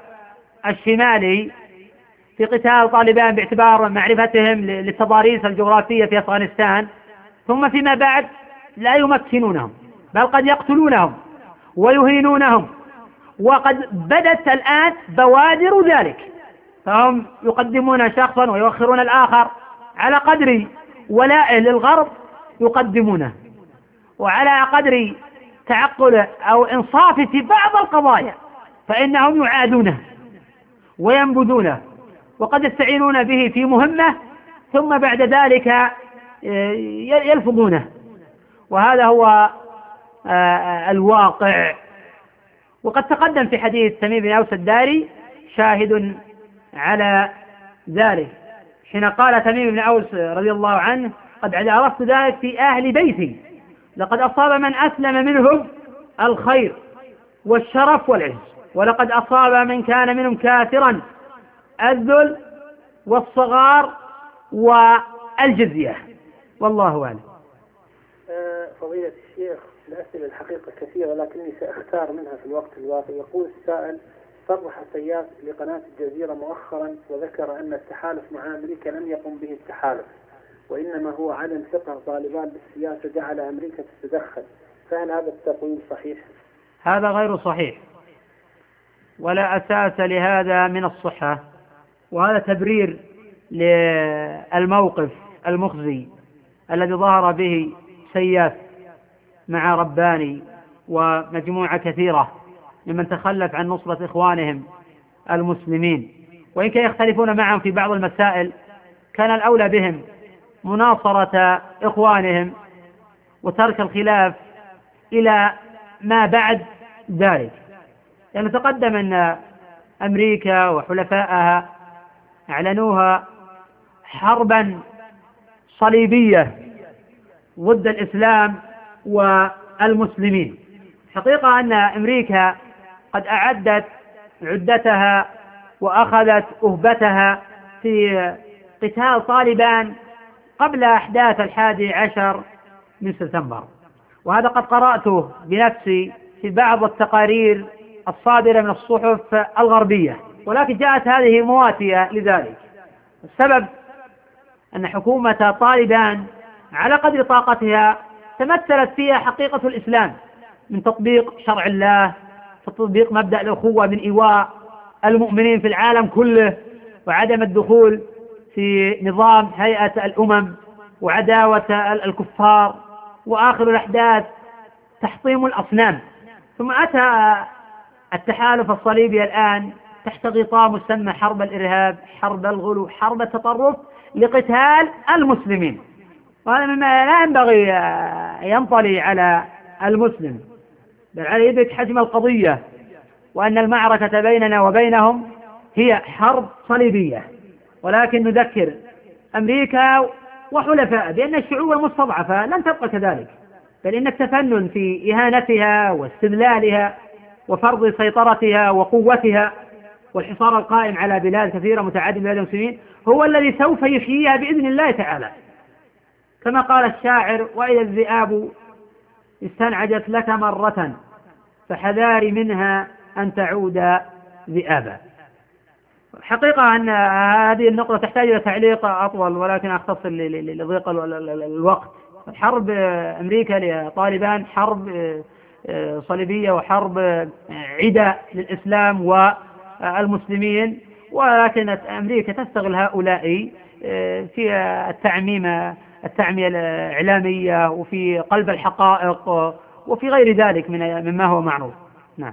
الشمالي في قتال طالبان باعتبار معرفتهم للتضاريس الجغرافية في أفغانستان، ثم فيما بعد لا يمكنونهم بل قد يقتلونهم ويهينونهم، وقد بدت الآن بوادر ذلك، فهم يقدمون شخصا ويؤخرون الآخر على قدر ولائه للغرب يقدمونه، وعلى قدر تعقله أو إنصافه في بعض القضايا فإنهم يعادونه وينبذونه، وقد يستعينون به في مهمة ثم بعد ذلك يلفظونه، وهذا هو الواقع. وقد تقدم في حديث تميم بن أوس الداري شاهد على ذلك، حين قال تميم بن أوس رضي الله عنه: قد عرفت ذلك في أهل بيتي، لقد أصاب من أسلم منهم الخير والشرف والعز، ولقد أصاب من كان منهم كافرا الذل والصغار والجزية، والله أعلم. فضيلة الشيخ، الأسئلة الحقيقة كثيرة لكنني سأختار منها في الوقت الواقع. يقول السائل: صرح سياف لقناة الجزيرة مؤخرا وذكر أن التحالف مع أمريكا لم يقم به التحالف، وإنما هو عدم ثقة طالبان بالسياسة جعل أمريكا تتدخل، فهل هذا التقويم صحيح؟ هذا غير صحيح، ولا أساس لهذا من الصحة، وهذا تبرير للموقف المخزي الذي ظهر به سياف مع رباني ومجموعة كثيرة ممن تخلف عن نصرة إخوانهم المسلمين، وإن كانوا يختلفون معهم في بعض المسائل كان الأولى بهم مناصرة إخوانهم وترك الخلاف إلى ما بعد ذلك، لأنه تقدم أن أمريكا وحلفائها أعلنوها حربا صليبية ضد الإسلام والمسلمين. حقيقة أن أمريكا قد أعدت عدتها وأخذت أهبتها في قتال طالبان قبل أحداث 11 من سبتمبر، وهذا قد قرأته بنفسي في بعض التقارير الصادرة من الصحف الغربية، ولكن جاءت هذه مواتية لذلك. السبب أن حكومة طالبان على قدر طاقتها تمثلت فيها حقيقة الإسلام من تطبيق شرع الله، تطبيق مبدأ الأخوة من إيواء المؤمنين في العالم كله، وعدم الدخول في نظام هيئة الأمم وعداوة الكفار، وآخر الأحداث تحطيم الأصنام. ثم أتى التحالف الصليبي الآن تحت غطاء مسمى حرب الإرهاب، حرب الغلو، حرب التطرف لقتال المسلمين، وهذا مما لا ينبغي ينطلي على المسلم، بل عليه يدرك حجم القضية، وأن المعركة بيننا وبينهم هي حرب صليبية. ولكن نذكر أمريكا وحلفاء بأن الشعوب المستضعفة لن تبقى كذلك، بل إن التفنن في إهانتها واستذلالها وفرض سيطرتها وقوتها والحصار القائم على بلاد كثيرة متعددة من بلاد المسلمين هو الذي سوف يحييها بإذن الله تعالى. كما قال الشاعر: وإذا الذئاب استنعجت لك مرة فحذار منها أن تعود ذئابا. حقيقة أن هذه النقطة تحتاج إلى تعليق أطول، ولكن أختصر لضيق الوقت. حرب أمريكا لطالبان حرب صليبية وحرب عداء للإسلام والمسلمين، ولكن أمريكا تستغل هؤلاء في التعمية الإعلامية وفي قلب الحقائق وفي غير ذلك مما هو معروف. نعم.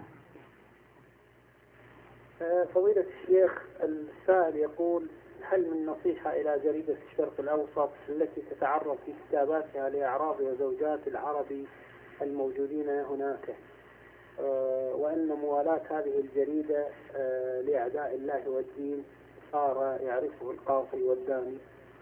فضيلة الشيخ، السائل يقول: هل من نصيحة إلى جريدة الشرق الأوسط التي تتعرض في كتاباتها لأعراض وزوجات العرب الموجودين هناك، وأن موالاة هذه الجريدة لأعداء الله والدين صار يعرفه القاصي والداني؟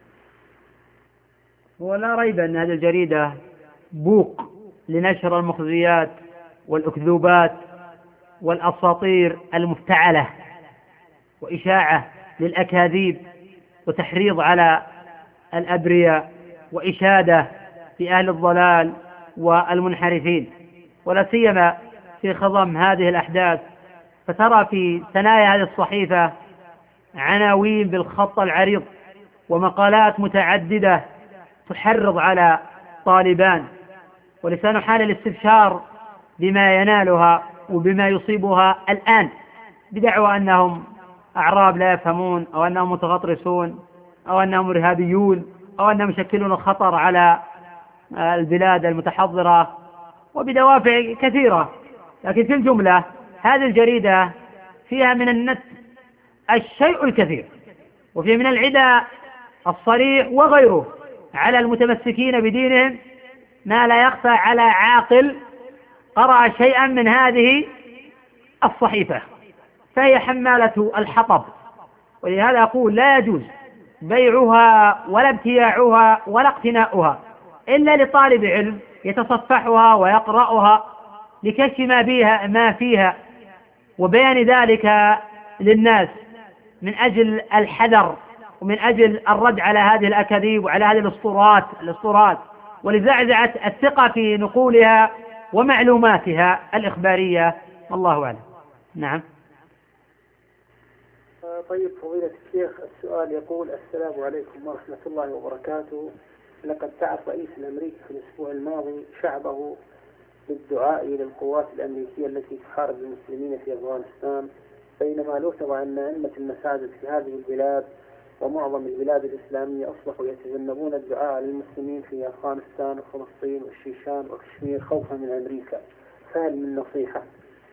ولا ريب أن هذه الجريدة بوق لنشر المخزيات والأكذوبات والأساطير المفتعلة، وإشاعة للأكاذيب، وتحريض على الأبرياء، وإشادة في أهل الضلال والمنحرفين، ولا سيما في خضم هذه الأحداث. فترى في ثنايا هذه الصحيفة عناوين بالخط العريض ومقالات متعددة تحرض على طالبان، ولسان حال الاستبشار بما ينالها وبما يصيبها الآن، بدعوى أنهم أعراب لا يفهمون، أو أنهم متغطرسون، أو أنهم إرهابيون، أو أنهم يشكلون خطر على البلاد المتحضرة، وبدوافع كثيرة. لكن في الجملة هذه الجريدة فيها من النت الشيء الكثير، وفيها من العداء الصريح وغيره على المتمسكين بدينهم ما لا يخفى على عاقل قرأ شيئا من هذه الصحيفة، فهي حمالة الحطب. ولهذا أقول: لا يجوز بيعها ولا ابتياعها ولا اقتناؤها إلا لطالب علم يتصفحها ويقرأها لكشف ما فيها وبيان ذلك للناس، من أجل الحذر ومن أجل الرد على هذه الأكاذيب وعلى هذه الأسطورات ولزعزعة الثقة في نقولها ومعلوماتها الإخبارية. والله أعلم. نعم. طيب فضيلة الشيخ، السؤال يقول: السلام عليكم ورحمة الله وبركاته. لقد دعا الرئيس الأمريكي في الأسبوع الماضي شعبه بالدعاء للقوات الأمريكية التي تحارب المسلمين في أفغانستان، بينما لوثب أن أئمة المساجد في هذه البلاد ومعظم البلاد الإسلامية أصبحوا يتجنبون الدعاء للمسلمين في أفغانستان وفلسطين والشيشان وكشمير خوفا من أمريكا، فهل من نصيحة؟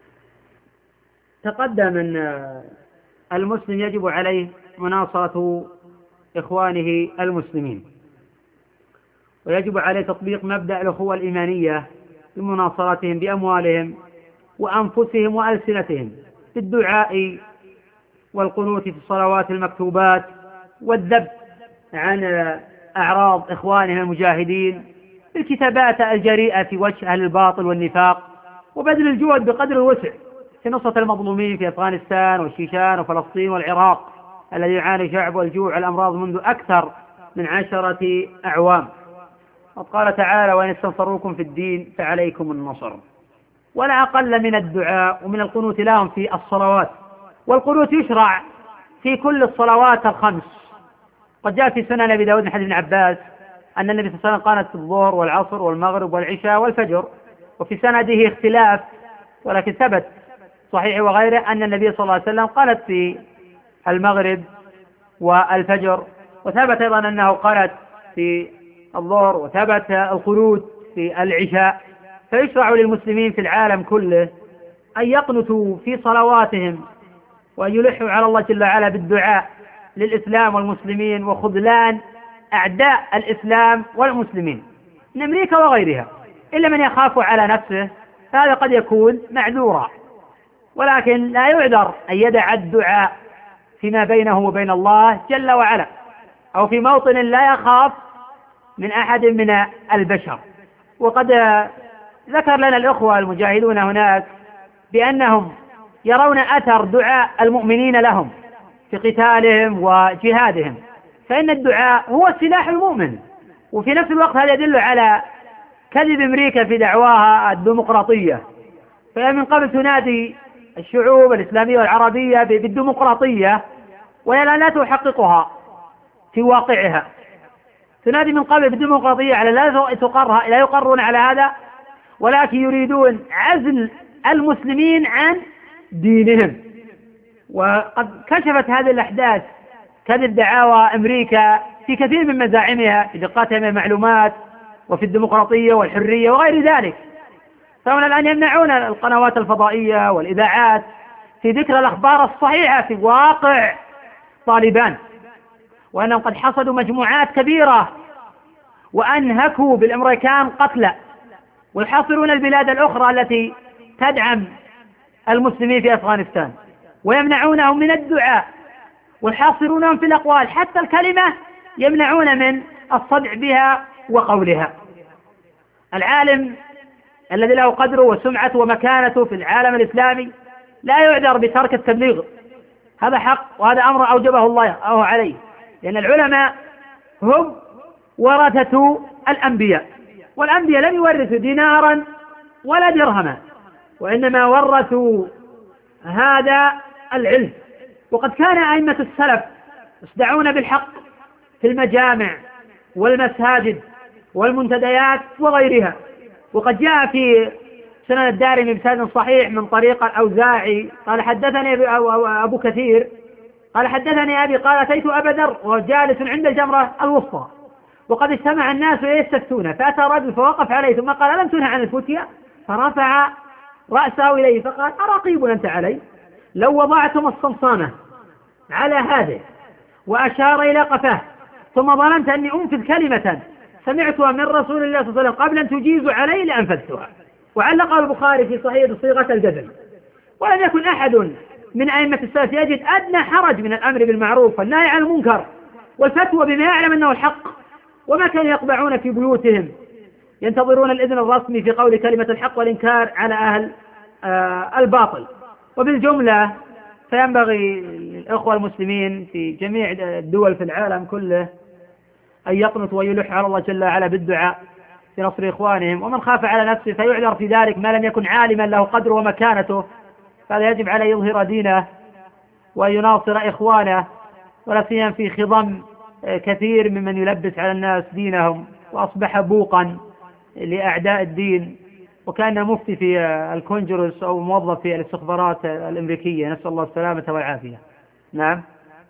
تقدم أن المسلم يجب عليه مناصرة إخوانه المسلمين، ويجب عليه تطبيق مبدأ الأخوة الإيمانية بمناصرتهم بأموالهم وأنفسهم وألسنتهم، بالدعاء والقنوت في الصلوات المكتوبات، والذب عن أعراض إخوانهم المجاهدين، بالكتابات الجريئة في وجه أهل الباطل والنفاق، وبذل الجهد بقدر الوسع في نصرة المظلومين في أفغانستان والشيشان وفلسطين والعراق الذي يعاني شعبه الجوع والأمراض منذ أكثر من 10 أعوام. وقال تعالى: وإن استنصروكم في الدين فعليكم النصر. ولا أقل من الدعاء ومن القنوت لهم في الصلوات، والقنوت يشرع في كل الصلوات الخمس. قد جاء في سنن أبي داود من حديث ابن عباس أن النبي صلى الله عليه وسلم قانت في الظهر والعصر والمغرب والعشاء والفجر، وفي سنده اختلاف، ولكن ثبت صحيح وغيره أن النبي صلى الله عليه وسلم قالت في المغرب والفجر، وثبت أيضا أنه قالت في الظهر، وثبت القنوت في العشاء. فيشرع للمسلمين في العالم كله أن يقنتوا في صلواتهم وأن يلحوا على الله جل وعلا بالدعاء للإسلام والمسلمين وخذلان أعداء الإسلام والمسلمين من أمريكا وغيرها، إلا من يخاف على نفسه هذا قد يكون معذورا، ولكن لا يعذر أن يدع الدعاء فيما بينه وبين الله جل وعلا، أو في موطن لا يخاف من أحد من البشر. وقد ذكر لنا الأخوة المجاهدون هناك بأنهم يرون أثر دعاء المؤمنين لهم في قتالهم وجهادهم، فإن الدعاء هو سلاح المؤمن، وفي نفس الوقت هذا يدل على كذب أمريكا في دعواها الديمقراطية، فهي من قبل تنادي الشعوب الإسلامية والعربية بالديمقراطية، وهي لا تحققها في واقعها. تنادي من قبل بالديمقراطية على لا يقرون على هذا، ولكن يريدون عزل المسلمين عن دينهم. وقد كشفت هذه الأحداث كذب دعاوى أمريكا في كثير من مزاعمها في دقتها من المعلومات وفي الديمقراطية والحرية وغير ذلك. فهم الآن يمنعون القنوات الفضائية والإذاعات في ذكر الأخبار الصحيحة في واقع طالبان، وأنهم قد حصدوا مجموعات كبيرة وأنهكوا بالأمريكان قتلى، ويحاصرون البلاد الأخرى التي تدعم المسلمين في أفغانستان، ويمنعونهم من الدعاء، ويحاصرونهم في الأقوال، حتى الكلمة يمنعون من الصدع بها وقولها. العالم الذي له قدره وسمعته ومكانته في العالم الإسلامي لا يعذر بترك التبليغ، هذا حق، وهذا أمر أوجبه الله عليه، لأن العلماء هم ورثة الأنبياء، والأنبياء لم يورثوا دينارا ولا درهما، وإنما ورثوا هذا العلم. وقد كان أئمة السلف يصدعون بالحق في المجامع والمساجد والمنتديات وغيرها. وقد جاء في سنن الدارمي بسند صحيح من طريق الأوزاعي قال حدثني أبو كثير قال حدثني أبي قال أتيت أبا ذر وجالس عند الجمرة الوسطى، وقد اجتمع الناس يستفتون، فأتى رجل فوقف عليه ثم قال ألم تنهى عن الفتية؟ فرفع رأسه إليه فقال أرقيب أنت علي؟ لو وضعتم الصمصامة على هذا، وأشار إلى قفاه، ثم ظننت أني أنفذ كلمة سمعتها من رسول الله صلى الله عليه وسلم قبل أن تجيز علي لأنفذتها. وعلق البخاري في صحيح بصيغة الجزم. ولم يكن أحد من أئمة السلف يجد أدنى حرج من الأمر بالمعروف والنهي عن المنكر والفتوى بما يعلم أنه الحق، وما كانوا يقبعون في بيوتهم ينتظرون الإذن الرسمي في قول كلمة الحق والإنكار على أهل الباطل. وبالجملة فينبغي للإخوة المسلمين في جميع الدول في العالم كله أن يقنطوا ويلح على الله جل وعلا بالدعاء في نصر إخوانهم، ومن خاف على نفسه فيعذر في ذلك ما لم يكن عالما له قدره ومكانته، فهذا يجب عليه يظهر دينه ويناصر إخوانه، ولا سيما في خضم كثير ممن يلبس على الناس دينهم وأصبح بوقا لأعداء الدين، وكان مفتي في الكونجرس أو موظف في الاستخبارات الأمريكية، نسأل الله السلامة والعافية. نعم.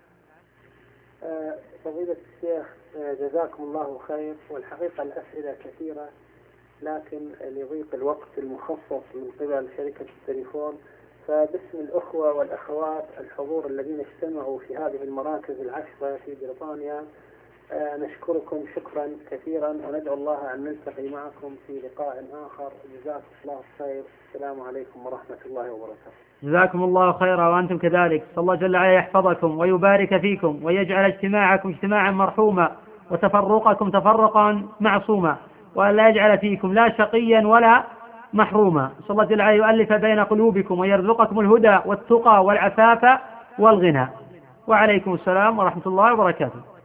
فضيلة الشيخ جزاكم الله خير. والحقيقة الأسئلة كثيرة، لكن لضيق الوقت المخصص من قبل شركة التليفون، فباسم الأخوة والأخوات الحضور الذين اجتمعوا في هذه المراكز العشرة في بريطانيا نشكركم شكرا كثيرا، وندعو الله أن نلتقي معكم في لقاء آخر. جزاكم الله خير. السلام عليكم ورحمة الله وبركاته. جزاكم الله خيرا وأنتم كذلك. صلى الله جل وعلا يحفظكم ويبارك فيكم ويجعل اجتماعكم اجتماعا مرحوما وتفرقكم تفرقا معصوما، وأن لا يجعل فيكم لا شقيا ولا محروما. صلى الله جل وعلا يؤلف بين قلوبكم ويرزقكم الهدى والتقى والعفاف والغنى. وعليكم السلام ورحمة الله وبركاته.